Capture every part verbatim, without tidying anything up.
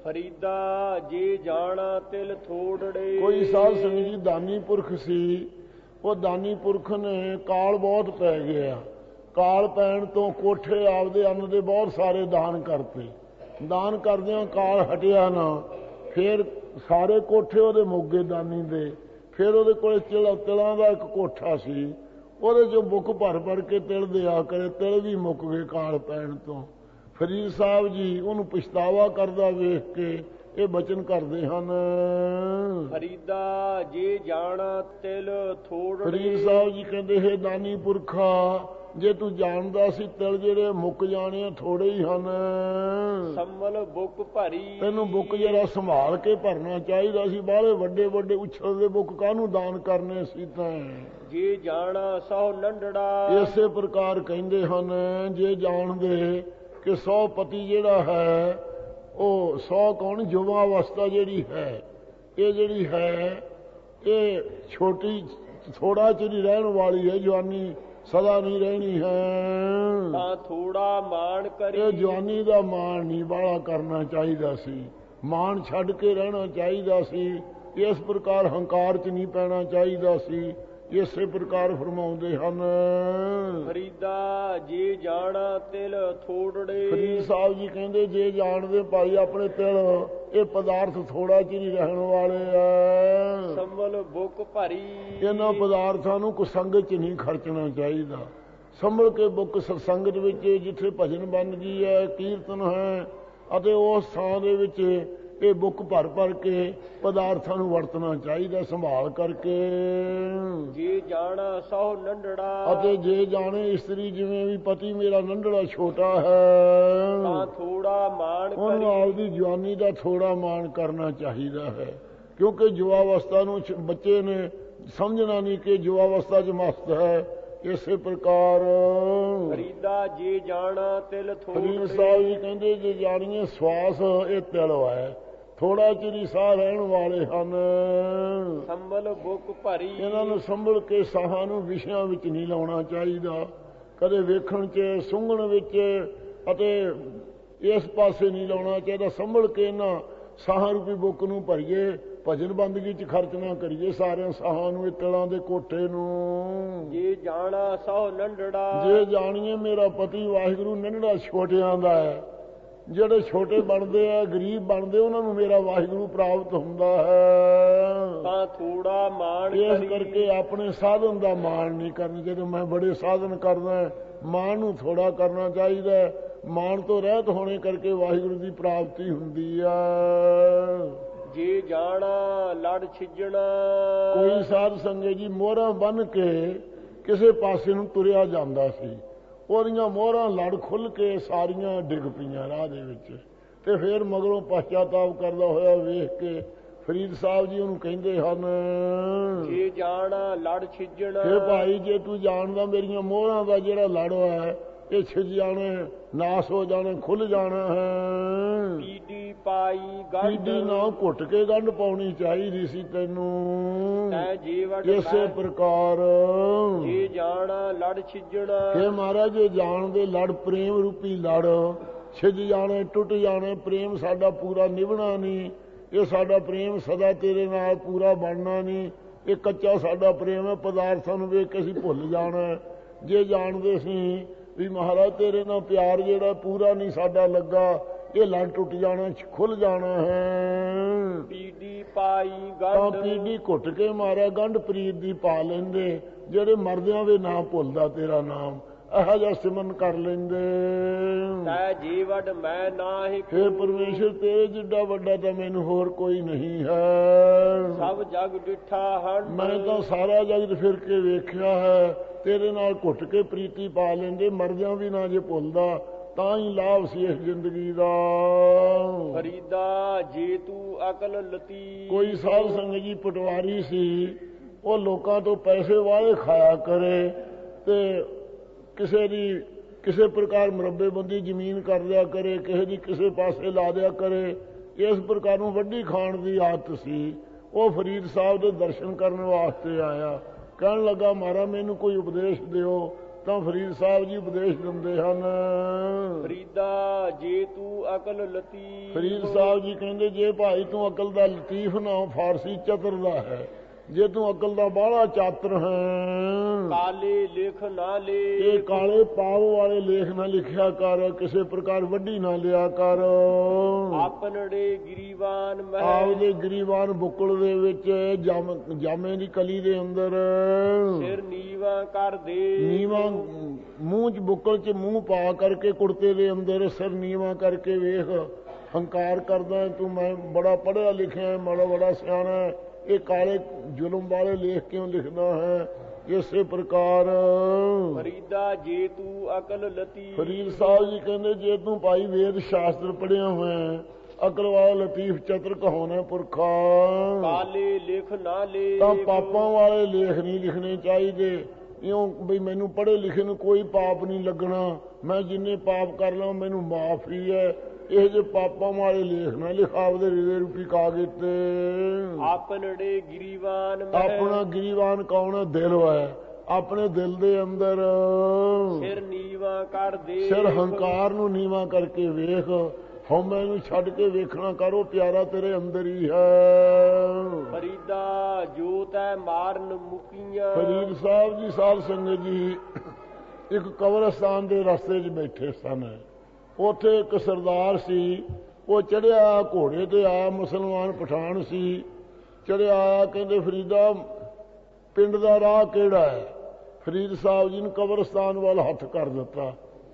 ਫਰੀਦਾ ਜੇ ਜਾਣਾ ਤਿਲ ਥੋੜੜੇ। ਕੋਈ ਸਾਧ ਸੰਗਤ ਜੀ ਦਾਨੀ ਪੁਰਖ ਸੀ, ਉਹ ਦਾਨੀ ਪੁਰਖ ਨੇ ਕਾਲ ਬਹੁਤ ਪੈ ਗਿਆ। ਕਾਲ ਪੈਣ ਤੋਂ ਕੋਠੇ ਆਪਦੇ ਅੰਨ ਦੇ ਬਹੁਤ ਸਾਰੇ ਦਾਨ ਕਰਤੇ। ਦਾਨ ਕਰਦਿਆਂ ਕਾਲ ਹਟਿਆ ਨਾ, ਫਿਰ ਸਾਰੇ ਕੋਠੇ ਉਹਦੇ ਮੁੱਗੇ ਦਾਨੀ ਦੇ। ਫਿਰ ਉਹਦੇ ਕੋਲ ਤਿਲ ਤਿਲਾਂ ਦਾ ਇੱਕ ਕੋਠਾ ਸੀ, ਉਹਦੇ 'ਚੋਂ ਬੁੱਕ ਭਰ ਭਰ ਕੇ ਤਿਲ ਦਿਆ ਕਰੇ। ਤਿਲ ਵੀ ਮੁੱਕ ਗਏ ਕਾਲ ਪੈਣ ਤੋਂ। ਫਰੀਦ ਸਾਹਿਬ ਜੀ ਉਹਨੂੰ ਪਛਤਾਵਾ ਕਰਦਾ ਵੇਖ ਕੇ ਇਹ ਬਚਨ ਕਰਦੇ ਹਨ, ਫਰੀਦਾ ਜੇ ਜਾਣਾ ਤਿਲ ਥੋੜੜੇ। ਫਰੀਦ ਸਾਹਿਬ ਜੀ ਕਹਿੰਦੇ ਹੈ ਦਾਨੀ ਪੁਰਖਾ, ਜੇ ਤੂੰ ਜਾਣਦਾ ਸੀ ਤਿਲ ਜਿਹੜੇ ਮੁੱਕ ਜਾਣੇ ਥੋੜੇ ਹੀ ਹਨ, ਸੰਭਲ ਬੁੱਕ ਭਰੀ। ਤੈਨੂੰ ਬੁੱਕ ਜਿਹੜਾ ਸੰਭਾਲ ਕੇ ਭਰਨਾ ਚਾਹੀਦਾ ਸੀ। ਬਾਹਲੇ ਵੱਡੇ ਵੱਡੇ ਉਛਲਦੇ ਬੁੱਕ ਕਾਹਨੂੰ ਦਾਨ ਕਰਨੇ ਸੀ ਤਾਂ। ਜੇ ਜਾਣਾ ਸੌ ਨੰਡੜਾ। ਇਸੇ ਪ੍ਰਕਾਰ ਕਹਿੰਦੇ ਹਨ, ਜੇ ਜਾਣਦੇ ਕਿ ਸੌ ਪਤੀ ਜਿਹੜਾ ਹੈ ਉਹ ਸੌ ਕੌਣ ਯੁਵਾ ਅਵਸਥਾ ਜਿਹੜੀ ਹੈ, ਇਹ ਜਿਹੜੀ ਹੈ ਇਹ ਛੋਟੀ ਥੋੜਾ ਚਿਰ ਹੀ ਰਹਿਣ ਵਾਲੀ ਹੈ, ਜਵਾਨੀ ਸਦਾ ਨਹੀਂ ਰਹਿਣੀ ਹੈ। ਤਾਂ ਥੋੜਾ ਮਾਣ ਕਰੀ। ਇਹ ਜਵਾਨੀ ਦਾ ਮਾਣ ਨਹੀਂ ਬਾਹਲਾ ਕਰਨਾ ਚਾਹੀਦਾ ਸੀ, ਮਾਣ ਛੱਡ ਕੇ ਰਹਿਣਾ ਚਾਹੀਦਾ ਸੀ। ਇਸ ਪ੍ਰਕਾਰ ਹੰਕਾਰ 'ਚ ਨਹੀਂ ਪੈਣਾ ਚਾਹੀਦਾ ਸੀ। ਇਸੇ ਪ੍ਰਕਾਰ ਫਰਮਾਉਂਦੇ ਹਨ, ਫਰੀਦਾ ਜੇ ਜਾਣਾ ਤਿਲ ਥੋੜੜੇ। ਫਰੀਦ ਸਾਹਿਬ ਜੀ ਕਹਿੰਦੇ ਜੇ ਜਾਣਦੇ ਭਾਈ ਆਪਣੇ ਤਿਲ ਇਹ ਪਦਾਰਥ ਥੋੜਾ ਚਿਰ ਹੀ ਰਹਿਣ ਵਾਲੇ ਆ। ਸੰਭਲ ਬੁੱਕ ਭਰੀ। ਇਹਨਾਂ ਪਦਾਰਥਾਂ ਨੂੰ ਕੁਸੰਗਤ 'ਚ ਨਹੀਂ ਖਰਚਣਾ ਚਾਹੀਦਾ। ਸੰਭਲ ਕੇ ਬੁੱਕ ਸਤਸੰਗਤ ਵਿੱਚ ਜਿੱਥੇ ਭਜਨ ਬੰਦਗੀ ਹੈ, ਕੀਰਤਨ ਹੈ, ਅਤੇ ਉਸ ਥਾਂ ਦੇ ਵਿੱਚ ਇਹ ਬੁੱਕ ਭਰ ਭਰ ਕੇ ਪਦਾਰਥਾਂ ਨੂੰ ਵਰਤਣਾ ਚਾਹੀਦਾ ਸੰਭਾਲ ਕਰਕੇ। ਜੇ ਜਾਣਾ ਸੌ ਨੰਡੜਾ। ਅਤੇ ਜੇ ਜਾਣੇ ਇਸਤਰੀ ਜਿਵੇਂ ਵੀ ਪਤੀ ਮੇਰਾ ਨੰਡੜਾ ਛੋਟਾ ਹੈ, ਤਾਂ ਥੋੜਾ ਮਾਣ ਕਰੀ। ਉਹਨੂੰ ਆਪਦੀ ਜਵਾਨੀ ਦਾ ਥੋੜਾ ਮਾਣ ਕਰਨਾ ਚਾਹੀਦਾ ਹੈ, ਕਿਉਂਕਿ ਯੁਵਾ ਅਵਸਥਾ ਨੂੰ ਬੱਚੇ ਨੇ ਸਮਝਣਾ ਨਹੀਂ ਕਿ ਯੁਵਾ ਅਵਸਥਾ 'ਚ ਮਸਤ ਹੈ। ਇਸੇ ਪ੍ਰਕਾਰ ਫਰੀਦਾ ਜੇ ਜਾਣਾ ਤਿਲ ਥੋੜੜੇ। ਫਰੀਦ ਸਾਹਿਬ ਜੀ ਕਹਿੰਦੇ ਜੇ ਜਾਣੀਏ ਸਵਾਸ ਇਹ ਤਿਲ ਹੈ, ਥੋੜਾ ਚਿਰ ਹੀ ਸਾਹ ਰਹਿਣ ਵਾਲੇ ਹਨ। ਸੰਭਲ ਬੁੱਕ ਭਰੀ। ਇਹਨਾਂ ਨੂੰ ਸੰਭਲ ਕੇ ਸਾਹਾਂ ਨੂੰ ਵਿਸ਼ਿਆਂ ਵਿੱਚ ਨਹੀਂ ਲਾਉਣਾ ਚਾਹੀਦਾ, ਕਦੇ ਵੇਖਣ 'ਚ ਸੁੰਘਣ ਵਿੱਚ ਅਤੇ ਇਸ ਪਾਸੇ ਨਹੀਂ ਲਾਉਣਾ ਚਾਹੀਦਾ। ਸੰਭਲ ਕੇ ਇਹਨਾਂ ਸਾਹਾਂ ਰੂਪੀ ਬੁੱਕ ਨੂੰ ਭਰੀਏ, ਭਜਨ ਬੰਦਗੀ 'ਚ ਖਰਚ ਨਾ ਕਰੀਏ ਸਾਰਿਆਂ ਸਾਹਾਂ ਨੂੰ, ਇਹ ਤਿਲਾਂ ਦੇ ਕੋਠੇ ਨੂੰ। ਜੇ ਜਾਣਾ ਸੌ ਨੰਡੜਾ। ਜੇ ਜਾਣੀਏ ਮੇਰਾ ਪਤੀ ਵਾਹਿਗੁਰੂ ਨੰਡੜਾ ਛੋਟਿਆਂ ਦਾ ਹੈ, ਜਿਹੜੇ ਛੋਟੇ ਬਣਦੇ ਆ ਗਰੀਬ ਬਣਦੇ ਉਹਨਾਂ ਨੂੰ ਮੇਰਾ ਵਾਹਿਗੁਰੂ ਪ੍ਰਾਪਤ ਹੁੰਦਾ ਹੈ। ਤਾਂ ਥੋੜਾ ਮਾਣ ਕਰੀ। ਇਸ ਕਰਕੇ ਆਪਣੇ ਸਾਧਨ ਦਾ ਮਾਣ ਨਹੀਂ ਕਰਨਾ ਚਾਹੀਦਾ। ਮੈਂ ਬੜੇ ਸਾਧਨ ਕਰਦਾ, ਮਾਣ ਨੂੰ ਥੋੜਾ ਕਰਨਾ ਚਾਹੀਦਾ। ਮਾਣ ਤੋਂ ਰਹਿਤ ਹੋਣੇ ਕਰਕੇ ਵਾਹਿਗੁਰੂ ਦੀ ਪ੍ਰਾਪਤੀ ਹੁੰਦੀ ਆ। ਜੇ ਜਾਣਾ ਲੜ ਛਿਜਣਾ। ਕੋਈ ਸਾਧ ਸੰਗਤ ਜੀ ਮੋਹਰਾਂ ਬੰਨ ਕੇ ਕਿਸੇ ਪਾਸੇ ਨੂੰ ਤੁਰਿਆ ਜਾਂਦਾ ਸੀ, ਉਹਦੀਆਂ ਮੋਹਰਾਂ ਲੜ ਖੁੱਲ ਕੇ ਸਾਰੀਆਂ ਡਿੱਗ ਪਈਆਂ ਰਾਹ ਦੇ ਵਿੱਚ, ਤੇ ਫਿਰ ਮਗਰੋਂ ਪਛਤਾਤਾਪ ਕਰਦਾ ਹੋਇਆ ਵੇਖ ਕੇ ਫਰੀਦ ਸਾਹਿਬ ਜੀ ਉਹਨੂੰ ਕਹਿੰਦੇ ਹਨ, ਜੇ ਜਾਣਾ ਲੜ ਛਿਜਣਾ। ਇਹ ਭਾਈ ਜੇ ਤੂੰ ਜਾਣਦਾ ਮੇਰੀਆਂ ਮੋਹਰਾਂ ਦਾ ਜਿਹੜਾ ਲੜ ਹੈ ਇਹ ਛਿਜ ਜਾਣੇ, ਨਾਸ ਹੋ ਜਾਣੇ, ਖੁੱਲ ਜਾਣਾ ਹੈ। ਪੀਡੀ ਪਾਈ ਗੰਢ। ਪੀਡੀ ਨਾ ਘੁੱਟ ਕੇ ਗੰਢ ਪਾਉਣੀ ਚਾਹੀਦੀ ਸੀ ਤੈਨੂੰ। ਤੈ ਜੀਵਨ ਇਸੇ ਪ੍ਰਕਾਰ ਜੇ ਜਾਣਾ ਲੜ ਛਿਜਣਾ। ਇਹ ਮਹਾਰਾਜ ਜੇ ਜਾਣਦੇ ਲੜ ਪ੍ਰੇਮ ਰੂਪੀ ਲੜ ਛਿਜ ਜਾਣੇ, ਟੁੱਟ ਜਾਣੇ। ਪ੍ਰੇਮ ਸਾਡਾ ਪੂਰਾ ਨਿਭਣਾ ਨਹੀਂ, ਇਹ ਸਾਡਾ ਪ੍ਰੇਮ ਸਦਾ ਤੇਰੇ ਨਾਲ ਪੂਰਾ ਬਣਨਾ ਨਹੀਂ। ਇਹ ਕੱਚਾ ਸਾਡਾ ਪ੍ਰੇਮ ਹੈ, ਪਦਾਰਥਾਂ ਨੂੰ ਵੇਖ ਕੇ ਅਸੀਂ ਭੁੱਲ ਜਾਣਾ। ਜੇ ਜਾਣਦੇ ਸੀ ਵੀ ਮਹਾਰਾਜ ਤੇਰੇ ਨਾਲ ਪਿਆਰ ਜਿਹੜਾ ਪੂਰਾ ਨਹੀਂ ਸਾਡਾ ਲੱਗਾ, ਇਹ ਲੜ ਟੁੱਟ ਜਾਣਾ, ਖੁੱਲ ਜਾਣਾ ਹੈ। ਪੀਡੀ ਪਾਈ ਤਾਂ ਗੰਢ। ਪੀਡੀ ਘੁੱਟ ਕੇ ਮਾਰਿਆ ਗੰਢ ਪ੍ਰੀਤ ਦੀ ਪਾ ਲੈਂਦੇ, ਜਿਹੜੇ ਮਰਦਿਆਂ ਦੇ ਨਾ ਭੁੱਲਦਾ ਤੇਰਾ ਨਾਮ, ਇਹੋ ਜਿਹਾ ਸਿਮਰਨ ਕਰ ਲੈਂਦੇ। ਤੈ ਜੀਵਨ ਮੈਂ ਨਾਹੀ। ਹੇ ਪਰਮੇਸ਼ਰ ਤੇਰੇ ਜਿੱਡਾ ਵੱਡਾ ਤਾਂ ਮੈਨੂੰ ਹੋਰ ਕੋਈ ਨਹੀਂ ਹੈ। ਸਭ ਜਗ ਡਿਠਾ ਹੰਡ। ਮੈਂ ਤਾਂ ਸਾਰਾ ਜਗਤ ਫਿਰ ਕੇ ਵੇਖਿਆ ਹੈ, ਤੇਰੇ ਨਾਲ ਘੁੱਟ ਕੇ ਪ੍ਰੀਤੀ ਪਾ ਲੈਂਦੇ, ਮਰਦਿਆਂ ਵੀ ਨਾ ਜੇ ਭੁੱਲਦਾ ਤਾਂ ਹੀ ਲਾਭ ਸੀ ਇਸ ਜ਼ਿੰਦਗੀ ਦਾ। ਫਰੀਦਾ ਜੇ ਤੂੰ ਅਕਲ ਲਤੀ। ਕੋਈ ਸਾਧ ਸੰਗਤ ਜੀ ਪਟਵਾਰੀ ਸੀ, ਉਹ ਲੋਕਾਂ ਤੋਂ ਪੈਸੇ ਵਾਲੇ ਖਾਇਆ ਕਰੇ ਤੇ ਕਿਸੇ ਦੀ ਕਿਸੇ ਪ੍ਰਕਾਰ ਮੁਰੱਬੇਬੰਦੀ ਜ਼ਮੀਨ ਕਰ ਦਿਆ ਕਰੇ, ਕਿਸੇ ਦੀ ਕਿਸੇ ਪਾਸੇ ਲਾ ਦਿਆ ਕਰੇ। ਇਸ ਪ੍ਰਕਾਰ ਨੂੰ ਵੱਡੀ ਖਾਣ ਦੀ ਆਦਤ ਸੀ। ਉਹ ਫਰੀਦ ਸਾਹਿਬ ਦੇ ਦਰਸ਼ਨ ਕਰਨ ਵਾਸਤੇ ਆਇਆ, ਕਹਿਣ ਲੱਗਾ ਮਹਾਰਾਜ ਮੈਨੂੰ ਕੋਈ ਉਪਦੇਸ਼ ਦਿਓ। ਤਾਂ ਫਰੀਦ ਸਾਹਿਬ ਜੀ ਉਪਦੇਸ਼ ਦਿੰਦੇ ਹਨ। ਫਰੀਦਾ ਜੇ ਤੂੰ ਅਕਲ ਲਤੀਫ। ਫਰੀਦ ਸਾਹਿਬ ਜੀ ਕਹਿੰਦੇ ਜੇ ਭਾਈ ਤੂੰ ਅਕਲ ਦਾ ਲਤੀਫ ਨਾ, ਫਾਰਸੀ ਚਤਰ ਦਾ ਹੈ, ਜੇ ਤੂੰ ਅਕਲ ਦਾ ਬਾਹਲਾ ਚਾਤਰ ਹੈ, ਕਾਲੇ ਲਿਖ ਨਾ ਲੇ। ਇਹ ਕਾਲੇ ਪਾਵ ਵਾਲੇ ਲੇਖ ਨਾ ਲਿਖਿਆ ਕਰ, ਕਿਸੇ ਪ੍ਰਕਾਰ ਵੱਡੀ ਨਾ ਲਿਆ ਕਰ। ਆਪਨੜੇ ਗਿਰੀਵਾਨ ਮਹਿ। ਆਪਦੇ ਗਰੀਬਾਨ ਬੁੱਕਲ ਦੇ ਵਿੱਚ ਜਮ ਜਾਮੇ ਦੀ ਕਲੀ ਦੇ ਅੰਦਰ ਸਿਰ ਨੀਵਾ ਕਰ ਦੇ। ਨੀਵਾ ਮੂੰਹ ਚ ਬੁੱਕਲ ਚ ਮੂੰਹ ਪਾ ਕਰਕੇ ਕੁੜਤੇ ਦੇ ਅੰਦਰ ਸਿਰ ਨੀਵਾ ਕਰਕੇ ਵੇਖ, ਹੰਕਾਰ ਕਰਦਾ ਤੂੰ ਮੈਂ ਬੜਾ ਪੜ੍ਹਿਆ ਲਿਖਿਆ, ਬੜਾ ਬੜਾ ਸਿਆਣਾ, ਇਹ ਕਾਲੇ ਜ਼ੁਲਮ ਵਾਲੇ ਲੇਖ ਕਿਉਂ ਲਿਖਦਾ ਹੈ। ਇਸੇ ਪ੍ਰਕਾਰ ਫਰੀਦਾ ਜੇ ਤੂੰ ਅਕਲ ਲਤੀਫ। ਫਰੀਦ ਸਾਹਿਬ ਜੀ ਕਹਿੰਦੇ ਜੇ ਤੂੰ ਭਾਈ ਵੇਦ ਸ਼ਾਸਤਰ ਪੜ੍ਹਿਆ ਹੋਇਆ, ਅਕਲ ਵਾਲਾ ਲਤੀਫ ਚਤਰ ਕਹਾਉਣਾ ਪੁਰਖਾ, ਕਾਲੇ ਲਿਖ ਨਾ ਲੇ। ਤਾਂ ਪਾਪਾਂ ਵਾਲੇ ਲੇਖ ਨਹੀਂ ਲਿਖਣੇ ਚਾਹੀਦੇ। ਇਉਂ ਬਈ ਮੈਨੂੰ ਪੜ੍ਹੇ ਲਿਖੇ ਨੂੰ ਕੋਈ ਪਾਪ ਨਹੀਂ ਲੱਗਣਾ, ਮੈਂ ਜਿੰਨੇ ਪਾਪ ਕਰ ਲਾਂ ਮੈਨੂੰ ਮਾਫ ਹੀ ਹੈ, ਇਹ ਜੇ ਪਾਪਾਂ ਵਾਲੇ ਲੇਖ ਨਾ ਲਿਖਾ ਆਪਦੇ ਹਿਰਦੇ ਰੂਪੀ ਕਾਗਜ਼ ਤੇ। ਆਪਨੜੇ ਗਿਰੀਵਾਨ ਮਹਿ। ਆਪਣਾ ਗਿਰੀਵਾਨ ਕੌਣ ਹੈ? ਦਿਲ ਹੈ। ਆਪਣੇ ਦਿਲ ਦੇ ਅੰਦਰ ਸਿਰ ਨੀਵਾ ਕਰ ਦੇ। ਸਿਰ ਹੰਕਾਰ ਨੂੰ ਨੀਵਾ ਕਰਕੇ ਵੇਖ, ਹਉਮੈ ਨੂੰ ਛੱਡ ਕੇ ਵੇਖਣਾ ਕਰੋ, ਪਿਆਰਾ ਤੇਰੇ ਅੰਦਰ ਹੀ ਹੈ। ਫਰੀਦਾ ਜੋਤ ਹੈ ਮਾਰਨ ਮੁਕੀਆਂ। ਫਰੀਦ ਸਾਹਿਬ ਜੀ ਸਾਧ ਸੰਗਤ ਜੀ ਇੱਕ ਕਬਰਸਤਾਨ ਦੇ ਰਸਤੇ 'ਚ ਬੈਠੇ ਸਨ। ਉੱਥੇ ਇੱਕ ਸਰਦਾਰ ਸੀ, ਉਹ ਚੜਿਆ ਘੋੜੇ ਤੇ ਆਇਆ, ਮੁਸਲਮਾਨ ਪਠਾਨ ਸੀ, ਚੜਿਆ। ਕਹਿੰਦੇ ਫਰੀਦਾ ਪਿੰਡ ਦਾ ਰਾਹ ਕਿਹੜਾ ਹੈ? ਫਰੀਦ ਸਾਹਿਬ ਜੀ ਨੂੰ ਕਬਰਸਤਾਨ ਵੱਲ ਹੱਥ ਕਰ ਦਿੱਤਾ।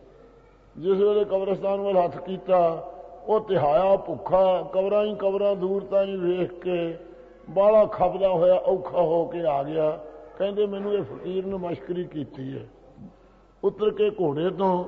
ਜਿਸ ਵੇਲੇ ਕਬਰਸਤਾਨ ਵੱਲ ਹੱਥ ਕੀਤਾ, ਉਹ ਤਿਹਾਇਆ ਭੁੱਖਾ, ਕਬਰਾਂ ਹੀ ਕਬਰਾਂ ਦੂਰ ਤਾਂ ਹੀ ਵੇਖ ਕੇ ਬਾਹਲਾ ਖਪਦਾ ਹੋਇਆ ਔਖਾ ਹੋ ਕੇ ਆ ਗਿਆ। ਕਹਿੰਦੇ ਮੈਨੂੰ ਇਹ ਫਕੀਰ ਨੇ ਮਸ਼ਕਰੀ ਕੀਤੀ ਹੈ। ਉਤਰ ਕੇ ਘੋੜੇ ਤੋਂ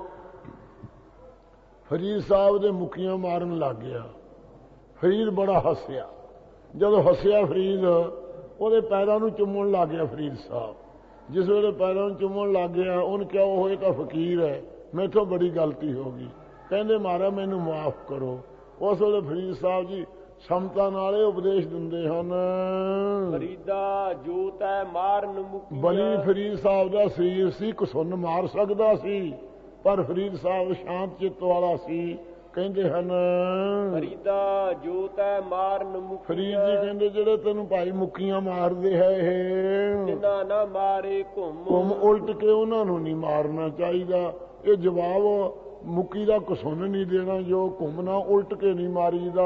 ਫਰੀਦ ਸਾਹਿਬ ਦੇ ਮੁੱਕੀਆਂ ਮਾਰਨ ਲੱਗ ਗਿਆ। ਫਰੀਦ ਬੜਾ ਹੱਸਿਆ। ਜਦੋਂ ਹੱਸਿਆ ਫਰੀਦ ਉਹਦੇ ਪੈਰਾਂ ਨੂੰ ਚੁੰਮਣ ਲੱਗ ਗਿਆ। ਫਰੀਦ ਸਾਹਿਬ ਜਿਸ ਵੇਲੇ ਪੈਰਾਂ ਨੂੰ ਚੁੰਮਣ ਲੱਗ ਗਿਆ, ਉਹਨੇ ਕਿਹਾ ਉਹ ਇਹ ਤਾਂ ਫਕੀਰ ਹੈ, ਮੈਥੋਂ ਬੜੀ ਗਲਤੀ ਹੋ ਗਈ। ਕਹਿੰਦੇ ਮਹਾਰਾਜ ਮੈਨੂੰ ਮਾਫ ਕਰੋ। ਉਸ ਵੇਲੇ ਫਰੀਦ ਸਾਹਿਬ ਜੀ ਸਮਤਾ ਨਾਲ ਇਹ ਉਪਦੇਸ਼ ਦਿੰਦੇ ਹਨ। ਫਰੀਦਾ ਜੋਤ ਹੈ ਮਾਰਨ ਮੁਕੀਆਂ। ਬਲੀ ਫਰੀਦ ਸਾਹਿਬ ਦਾ ਸਰੀਰ ਸੀ, ਕਸੁੰਨ ਮਾਰ ਸਕਦਾ ਸੀ, ਪਰ ਫਰੀਦ ਸਾਹਿਬ ਸ਼ਾਂਤ ਚਿੱਤ ਵਾਲਾ ਸੀ। ਕਹਿੰਦੇ ਹਨ ਫਰੀਦਾ ਜੋਤ ਹੈ ਮਾਰਨ ਮੁਕੀਆਂ। ਫਰੀਦ ਜੀ ਕਹਿੰਦੇ ਜਿਹੜੇ ਤੈਨੂੰ ਭਾਈ ਮੁੱਕੀਆਂ ਮਾਰਦੇ ਹੈ, ਇਹ ਜਿਨ੍ਹਾਂ ਨਾ ਮਾਰੇ ਘੁੰਮ। ਘੁੰਮ ਉਲਟ ਕੇ ਉਹਨਾਂ ਨੂੰ ਨਹੀਂ ਮਾਰਨਾ ਚਾਹੀਦਾ। ਇਹ ਜਵਾਬ ਮੁੱਕੀ ਦਾ ਕਸੁੰਨ ਨਹੀਂ ਦੇਣਾ, ਜੋ ਘੁੰਮਣਾ ਉਲਟ ਕੇ ਨਹੀਂ ਮਾਰੀਦਾ।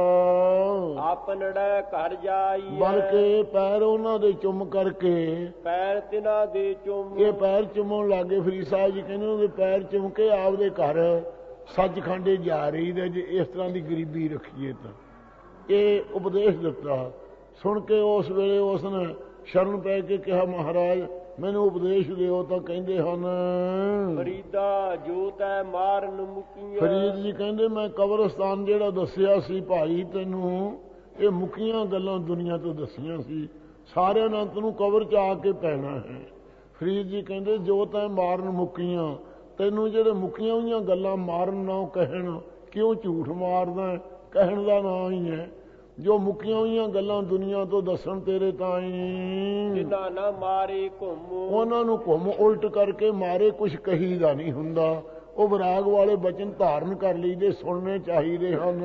ਆਪਨੜਾ ਘਰ ਜਾਈ। ਬਲਕਿ ਪੈਰ ਉਹਨਾਂ ਦੇ ਚੁੰਮ ਕਰਕੇ, ਪੈਰ ਤਿਨਾਂ ਦੇ ਚੁੰਮ। ਇਹ ਪੈਰ ਚੁੰਮਣ ਲੱਗੇ। ਫਰੀਦ ਸਾਹਿਬ ਜੀ ਕਹਿੰਦੇ ਉਹਦੇ ਪੈਰ ਚੁੰਮ ਕੇ ਆਪਦੇ ਘਰ ਸੱਚਖੰਡੇ ਜਾ ਰਹੀ ਦੇ। ਜੇ ਇਸ ਤਰ੍ਹਾਂ ਦੀ ਗਰੀਬੀ ਰੱਖੀਏ ਤਾਂ ਇਹ ਉਪਦੇਸ਼ ਦਿੱਤਾ। ਸੁਣ ਕੇ ਉਸ ਵੇਲੇ ਉਸਨੇ ਸ਼ਰਨ ਪੈ ਕੇ ਕਿਹਾ ਮਹਾਰਾਜ ਮੈਨੂੰ ਉਪਦੇਸ਼ ਦਿਓ। ਤਾਂ ਕਹਿੰਦੇ ਹਨ ਫਰੀਦਾ ਜੋਤ ਹੈ ਮਾਰਨ ਮੁਕੀਆਂ। ਫਰੀਦ ਜੀ ਕਹਿੰਦੇ ਮੈਂ ਕਬਰਸਤਾਨ ਜਿਹੜਾ ਦੱਸਿਆ ਸੀ ਭਾਈ ਤੈਨੂੰ, ਇਹ ਮੁਕੀਆਂ ਗੱਲਾਂ ਦੁਨੀਆ ਤੋਂ ਦੱਸੀਆਂ ਸੀ। ਸਾਰਿਆਂ ਨਾਲ ਤੈਨੂੰ ਕਬਰ 'ਚ ਆ ਕੇ ਪੈਣਾ ਹੈ। ਫਰੀਦ ਜੀ ਕਹਿੰਦੇ ਜੋਤ ਹੈ ਮਾਰਨ ਮੁਕੀਆਂ, ਤੈਨੂੰ ਜਿਹੜੇ ਮੁਕੀਆਂ ਹੋਈਆਂ ਗੱਲਾਂ ਮਾਰਨ ਨਾ ਕਹਿਣ, ਕਿਉਂ ਝੂਠ ਮਾਰਦਾ? ਕਹਿਣ ਦਾ ਨਾਂ ਹੀ ਹੈ। ਜੋ ਮੁੱਕੀਆਂ ਹੋਈਆਂ ਗੱਲਾਂ ਦੁਨੀਆ ਤੋਂ ਦੱਸਣ ਤੇਰੇ ਤਾਈਂ, ਜਿਨ੍ਹਾਂ ਨਾ ਮਾਰੇ ਘੁੰਮ। ਉਹਨਾਂ ਨੂੰ ਘੁੰਮ ਉਲਟ ਕਰਕੇ ਮਾਰੇ, ਕੁਛ ਕਹੀਦਾ ਨਹੀਂ ਹੁੰਦਾ। ਉਹ ਵਿਰਾਗ ਵਾਲੇ ਬਚਨ ਧਾਰਨ ਕਰ ਲਈਦੇ, ਸੁਣਨੇ ਚਾਹੀਦੇ ਹਨ।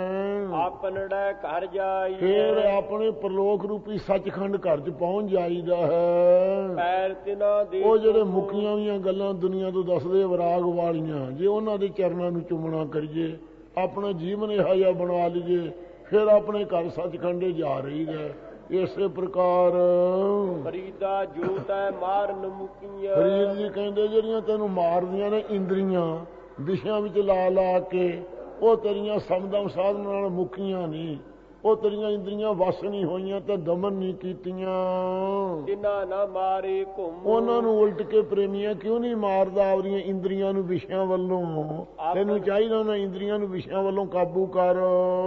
ਆਪਨੜਾ ਘਰ ਜਾਈ। ਫਿਰ ਆਪਣੇ ਪਰਲੋਕ ਰੂਪੀ ਸੱਚਖੰਡ ਘਰ 'ਚ ਪਹੁੰਚ ਜਾਈਦਾ ਹੈ। ਪੈਰ ਤਿਨਾਂ ਦੇ ਉਹ ਜਿਹੜੇ ਮੁੱਕੀਆਂ ਹੋਈਆਂ ਗੱਲਾਂ ਦੁਨੀਆ ਤੋਂ ਦੱਸਦੇ ਵਿਰਾਗ ਵਾਲੀਆਂ, ਜੇ ਉਹਨਾਂ ਦੇ ਚਰਨਾਂ ਨੂੰ ਚੁੰਮਣਾ ਕਰੀਏ, ਆਪਣਾ ਜੀਵਨ ਇਹੋ ਜਿਹਾ ਬਣਾ ਲਈਏ, ਫਿਰ ਆਪਣੇ ਘਰ ਸੱਚਖੰਡੇ ਜਾ ਰਹੀਦਾ। ਇਸੇ ਪ੍ਰਕਾਰ ਫਰੀਦਾ ਜੋਤ ਹੈ ਮਾਰਨ ਮੁਕੀਆਂ। ਫਰੀਦ ਜੀ ਕਹਿੰਦੇ ਜਿਹੜੀਆਂ ਤੈਨੂੰ ਮਾਰਦੀਆਂ ਨੇ ਇੰਦਰੀਆਂ ਵਿਸ਼ਿਆਂ ਵਿੱਚ ਲਾ ਲਾ ਕੇ, ਉਹ ਤੇਰੀਆਂ ਸਮਦਮ ਸਾਧਨ ਨਾਲ ਮੁਕੀਆਂ ਨਹੀਂ। ਉਹ ਤੇਰੀਆਂ ਇੰਦਰੀਆਂ ਵਸ ਨਹੀਂ ਹੋਈਆਂ ਤਾਂ ਦਮਨ ਨਹੀਂ ਕੀਤੀਆਂ। ਜਿਨ੍ਹਾਂ ਨਾ ਮਾਰੇ ਘੁੰਮ। ਉਹਨਾਂ ਨੂੰ ਉਲਟ ਕੇ ਪ੍ਰੇਮੀਆਂ ਕਿਉਂ ਨਹੀਂ ਮਾਰਦਾ? ਆਪਣੀਆਂ ਇੰਦਰੀਆਂ ਨੂੰ ਵਿਸ਼ਿਆਂ ਵੱਲੋਂ, ਤੈਨੂੰ ਚਾਹੀਦਾ ਉਹਨਾਂ ਇੰਦਰੀਆਂ ਨੂੰ ਵਿਸ਼ਿਆਂ ਵੱਲੋਂ ਕਾਬੂ ਕਰ।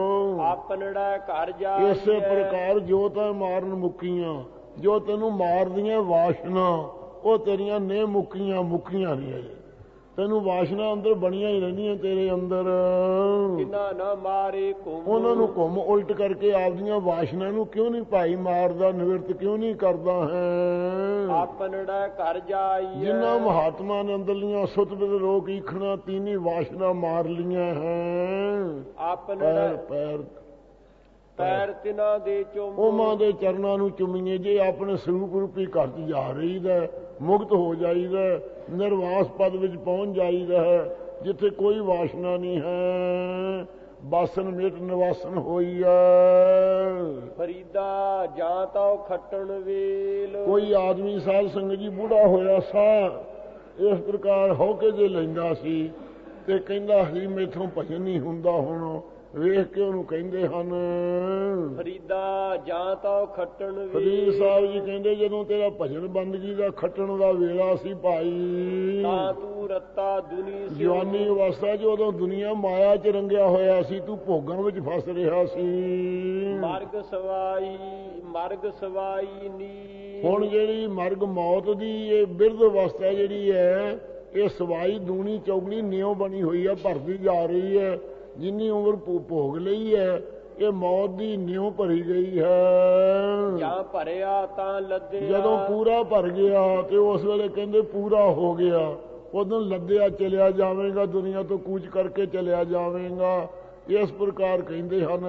ਆਪਨੜਾ ਘਰ ਜਾਈ। ਇਸੇ ਪ੍ਰਕਾਰ ਜੋ ਤਾਂ ਮਾਰਨ ਮੁਕੀਆਂ, ਜੋ ਤੈਨੂੰ ਮਾਰਦੀਆਂ ਵਾਸ਼ਨਾ, ਉਹ ਤੇਰੀਆਂ ਨੇ ਮੁਕੀਆਂ ਮੁਕੀਆਂ ਨਹੀਂ ਅਜੇ। ਤੈਨੂੰ ਵਾਸ਼ਨਾ ਅੰਦਰ ਬਣੀਆਂ ਹੀ ਰਹਿੰਦੀਆਂ ਤੇਰੇ ਅੰਦਰ। ਕਿਨਾ ਨਾ ਮਾਰੇ ਘੁੰਮ ਉਹਨਾਂ ਨੂੰ ਘੁੰਮ ਉਲਟ ਕਰਕੇ ਆਪਦੀਆਂ ਵਾਸ਼ਨਾ ਨੂੰ ਕਿਉਂ ਨਹੀਂ ਭਾਈ ਮਾਰਦਾ, ਨਿਵਰਤ ਕਿਉਂ ਨਹੀਂ ਕਰਦਾ ਹੈ? ਆਪਨੜਾ ਘਰ ਜਾਈਏ ਜਿਨ੍ਹਾਂ ਮਹਾਤਮਾ ਨੇ ਅੰਦਰਲੀਆਂ ਸੁਤਬਿਦ ਰੋਗ ਈਖਣਾ ਤੀਨੀ ਵਾਸ਼ਨਾ ਮਾਰ ਲੀਆਂ ਹੈ। ਆਪਨੜਾ ਪੈਰ ਪੈਰ ਤਿਨਾਂ ਦੇ ਚੁੰਮ ਉਹਨਾਂ ਦੇ ਚਰਨਾਂ ਨੂੰ ਚੁੰਮੀਏ। ਜੇ ਆਪਣੇ ਸਰੂਪ ਰੂਪੀ ਘਰ 'ਚ ਜਾ ਰਹੀਦਾ, ਮੁਕਤ ਹੋ ਜਾਈਦਾ, ਨਿਰਵਾਸ ਪਦ ਵਿੱਚ ਪਹੁੰਚ ਜਾਈਦਾ ਹੈ, ਜਿੱਥੇ ਕੋਈ ਵਾਸ਼ਨਾ ਨਹੀਂ ਹੈ। ਬਾਸਨ ਮਿਟ ਨਿਵਾਸਨ ਹੋਈ ਹੈ। ਫਰੀਦਾ ਜਾਂ ਤਾਂ ਖੱਟਣ ਵੇਲ ਕੋਈ ਆਦਮੀ ਸਾਧ ਸੰਗਤ ਜੀ ਬੁੱਢਾ ਹੋਇਆ ਸਾ ਇਸ ਪ੍ਰਕਾਰ ਹੋ ਕੇ ਜੇ ਲੈਂਦਾ ਸੀ ਤੇ ਕਹਿੰਦਾ ਸੀ ਮੈਥੋਂ ਭਜਨ ਨਹੀਂ ਹੁੰਦਾ। ਹੁਣ ਵੇਖ ਕੇ ਉਹਨੂੰ ਕਹਿੰਦੇ ਹਨ ਫਰੀਦਾ ਜਾਂ ਤਾਂ ਖੱਟਣ ਵੇਲ। ਫਰੀਦ ਸਾਹਿਬ ਜੀ ਕਹਿੰਦੇ ਜਦੋਂ ਤੇਰਾ ਭਜਨ ਬੰਦਗੀ ਦਾ ਖੱਟਣ ਦਾ ਵੇਲਾ ਸੀ ਭਾਈ, ਤਾਂ ਤੂੰ ਰੱਤਾ ਦੁਨੀ ਸਿਉ ਜਵਾਨੀ ਅਵਸਥਾ 'ਚ ਉਦੋਂ ਦੁਨੀਆ ਮਾਇਆ 'ਚ ਰੰਗਿਆ ਹੋਇਆ ਸੀ, ਤੂੰ ਭੋਗਾਂ ਵਿੱਚ ਫਸ ਰਿਹਾ ਸੀ। ਮਰਗ ਸਵਾਈ ਮਰਗ ਸਵਾਈ ਨੀ ਹੁਣ ਜਿਹੜੀ ਮਰਗ ਮੌਤ ਦੀ ਇਹ ਬਿਰਧ ਅਵਸਥਾ ਜਿਹੜੀ ਹੈ, ਇਹ ਸਵਾਈ ਦੂਣੀ ਚੌਗਣੀ ਨਿਉ ਬਣੀ ਹੋਈ ਹੈ, ਭਰਦੀ ਜਾ ਰਹੀ ਹੈ। ਜਿੰਨੀ ਉਮਰ ਭੋਗ ਲਈ ਹੈ ਇਹ ਮੌਤ ਦੀ ਨਿਉ ਭਰੀ ਗਈ ਹੈ। ਜਾਂ ਭਰਿਆ ਤਾਂ ਲੱਦਿਆ ਜਦੋਂ ਪੂਰਾ ਭਰ ਗਿਆ ਤੇ ਉਸ ਵੇਲੇ ਕਹਿੰਦੇ ਪੂਰਾ ਹੋ ਗਿਆ, ਉਦੋਂ ਲੱਦਿਆ ਚਲਿਆ ਜਾਵੇਗਾ, ਦੁਨੀਆ ਤੋਂ ਕੂਚ ਕਰਕੇ ਚਲਿਆ ਜਾਵੇਗਾ। ਇਸ ਪ੍ਰਕਾਰ ਕਹਿੰਦੇ ਹਨ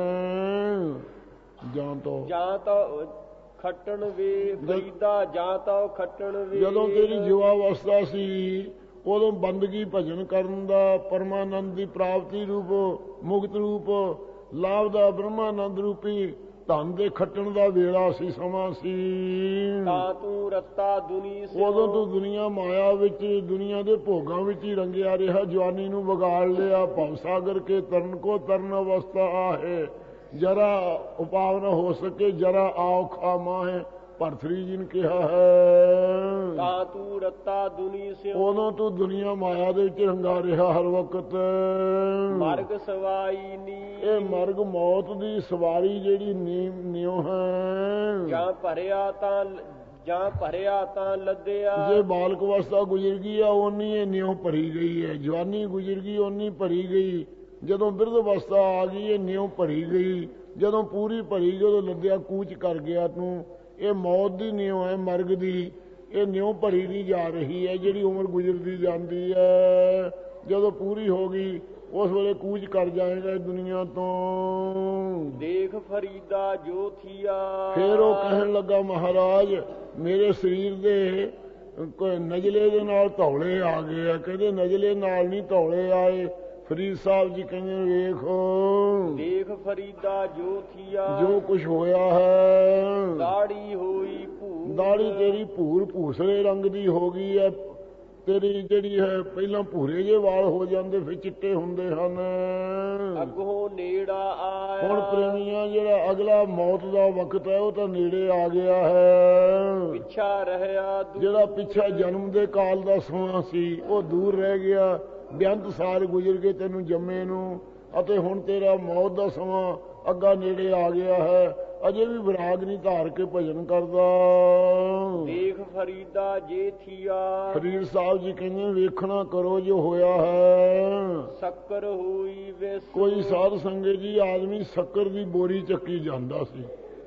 ਜਾਂ ਤੋਂ ਜਾਂ ਤਾਂ ਖੱਟਣ ਵੇ ਫਰੀਦਾ ਜਾਂ ਤਾਂ ਖੱਟਣ ਵੇ। ਜਦੋਂ ਤੇਰੀ ਜੁਵਾ ਅਵਸਥਾ ਸੀ ਉਦੋਂ ਬੰਦਗੀ ਭਜਨ ਕਰਨ ਦਾ, ਪਰਮਾਨੰਦ ਦੀ ਪ੍ਰਾਪਤੀ ਰੂਪ, ਮੁਕਤ ਰੂਪ, ਲਾਭ ਦਾ ਬ੍ਰਹਮਾਨੰਦ ਰੂਪੀ ਧਨ ਦੇ ਖੱਟਣ ਦਾ ਵੇਲਾ ਸੀ, ਸਮਾਂ ਸੀ। ਤਾਂ ਤੂੰ ਰੱਤਾ ਦੁਨੀ ਸਿਉ ਉਦੋਂ ਤੂੰ ਦੁਨੀਆ ਮਾਇਆ ਵਿੱਚ, ਦੁਨੀਆ ਦੇ ਭੋਗਾਂ ਵਿੱਚ ਹੀ ਰੰਗਿਆ ਰਿਹਾ। ਜਵਾਨੀ ਨੂੰ ਵਿਗਾੜ ਲਿਆ। ਭਵ ਸਾਗਰ ਕੇ ਤਰਨ ਕੋ ਤਰਨ ਅਵਸਥਾ ਆਹੇ, ਜਰਾ ਉਪਾਵ ਨਾ ਹੋ ਸਕੇ, ਜਰਾ ਆਉਖਾ ਮਾਹੇ ਭਰਥਰੀ ਜੀ ਨੇ ਕਿਹਾ ਹੈ। ਤਾਂ ਤੂੰ ਰੱਤਾ ਦੁਨੀ ਸਿਉ ਉਦੋਂ ਤੂੰ ਦੁਨੀਆ ਮਾਇਆ ਦੇ ਵਿੱਚ ਰੰਗਾ ਰਿਹਾ ਹਰ ਵਕਤ। ਮਰਗ ਸਵਾਈ ਨੀ ਇਹ ਮਰਗ ਮੌਤ ਦੀ ਸਵਾਰੀ ਜਿਹੜੀ ਨਿਉ ਹੈ। ਜਾਂ ਭਰਿਆ ਤਾਂ ਜਾਂ ਭਰਿਆ ਤਾਂ ਲੱਦਿਆ। ਜੇ ਬਾਲਕ ਅਵਸਥਾ ਗੁਜ਼ਰ ਗਈ ਆ ਓਨੀ ਇਹ ਨਿਉ ਭਰੀ ਗਈ ਹੈ। ਜਵਾਨੀ ਗੁਜ਼ਰ ਗਈ ਓਨੀ ਭਰੀ ਗਈ। ਜਦੋਂ ਬਿਰਧ ਅਵਸਥਾ ਆ ਗਈ ਇਹ ਨਿਉ ਭਰੀ ਗਈ। ਜਦੋਂ ਪੂਰੀ ਭਰੀ ਗਈ ਉਦੋਂ ਲੱਦਿਆ ਕੂਚ ਕਰ ਗਿਆ ਤੂੰ। ਇਹ ਮੌਤ ਦੀ ਨਿਉ ਹੈ, ਮਰਗ ਦੀ। ਇਹ ਨਿਉ ਭਰੀ ਦੀ ਜਾ ਰਹੀ ਹੈ, ਜਿਹੜੀ ਉਮਰ ਗੁਜ਼ਰਦੀ ਜਾਂਦੀ ਹੈ। ਜਦੋਂ ਪੂਰੀ ਹੋ ਗਈ ਉਸ ਵੇਲੇ ਕੂਚ ਕਰ ਜਾਏਗਾ ਦੁਨੀਆ ਤੋਂ। ਦੇਖ ਫਰੀਦਾ ਜੋ ਥੀਆ। ਫਿਰ ਉਹ ਕਹਿਣ ਲੱਗਾ ਮਹਾਰਾਜ ਮੇਰੇ ਸਰੀਰ ਦੇ ਨਜਲੇ ਦੇ ਨਾਲ ਧੌਲੇ ਆ ਗਏ ਆ। ਕਹਿੰਦੇ ਨਜਲੇ ਨਾਲ ਨਹੀਂ ਧੌਲੇ ਆਏ। ਫਰੀਦ ਸਾਹਿਬ ਜੀ ਕਹਿੰਦੇ ਵੇਖੋ ਦੇਖ ਫਰੀਦਾ ਜੋ ਥੀਆ। ਜੋ ਕੁਛ ਹੋਇਆ ਹੈ, ਦਾੜੀ ਹੋਈ ਭੂਰ। ਦਾੜੀ ਤੇਰੀ ਭੂਰ ਭੂਸਰੇ ਰੰਗ ਦੀ ਹੋ ਗਈ ਹੈ। ਤੇਰੀ ਜਿਹੜੀ ਹੈ ਪਹਿਲਾਂ ਭੂਰੇ ਜਿਹੇ ਵਾਲ ਹੋ ਜਾਂਦੇ ਫਿਰ ਚਿੱਟੇ ਹੁੰਦੇ ਹਨ। ਅੱਗੋਂ ਨੇੜਾ ਆਇਆ। ਹੁਣ ਪ੍ਰੇਮੀਆਂ ਜਿਹੜਾ ਅਗਲਾ ਮੌਤ ਦਾ ਵਕਤ ਹੈ ਉਹ ਤਾਂ ਨੇੜੇ ਆ ਗਿਆ ਹੈ। ਪਿੱਛਾ ਰਹਿਆ ਜਿਹੜਾ ਪਿੱਛਾ ਜਨਮ ਦੇ ਕਾਲ ਦਾ ਸਮਾਂ ਸੀ ਉਹ ਦੂਰ ਰਹਿ ਗਿਆ। ਬੇਅੰਤ ਸਾਲ ਗੁਜ਼ਰ ਗਏ ਤੈਨੂੰ ਜੰਮੇ ਨੂੰ, ਅਤੇ ਹੁਣ ਤੇਰਾ ਮੌਤ ਦਾ ਸਮਾਂ ਅੱਗਾ ਨੇੜੇ ਆ ਗਿਆ ਹੈ। ਅਜੇ ਵੀ ਵਿਰਾਗ ਨਹੀਂ ਧਾਰ ਕੇ ਭਜਨ ਕਰਦਾ। ਦੇਖ ਫਰੀਦਾ ਜੇ ਥੀਆ। ਫਰੀਦ ਸਾਹਿਬ ਜੀ ਕਹਿੰਦੇ ਵੇਖਣਾ ਕਰੋ ਜੋ ਹੋਇਆ ਹੈ। ਸ਼ੱਕਰ ਹੋਈ ਵੇ। ਕੋਈ ਸਾਧ ਸੰਗਤ ਜੀ ਆਦਮੀ ਸ਼ੱਕਰ ਦੀ ਬੋਰੀ ਚੱਕੀ ਜਾਂਦਾ ਸੀ।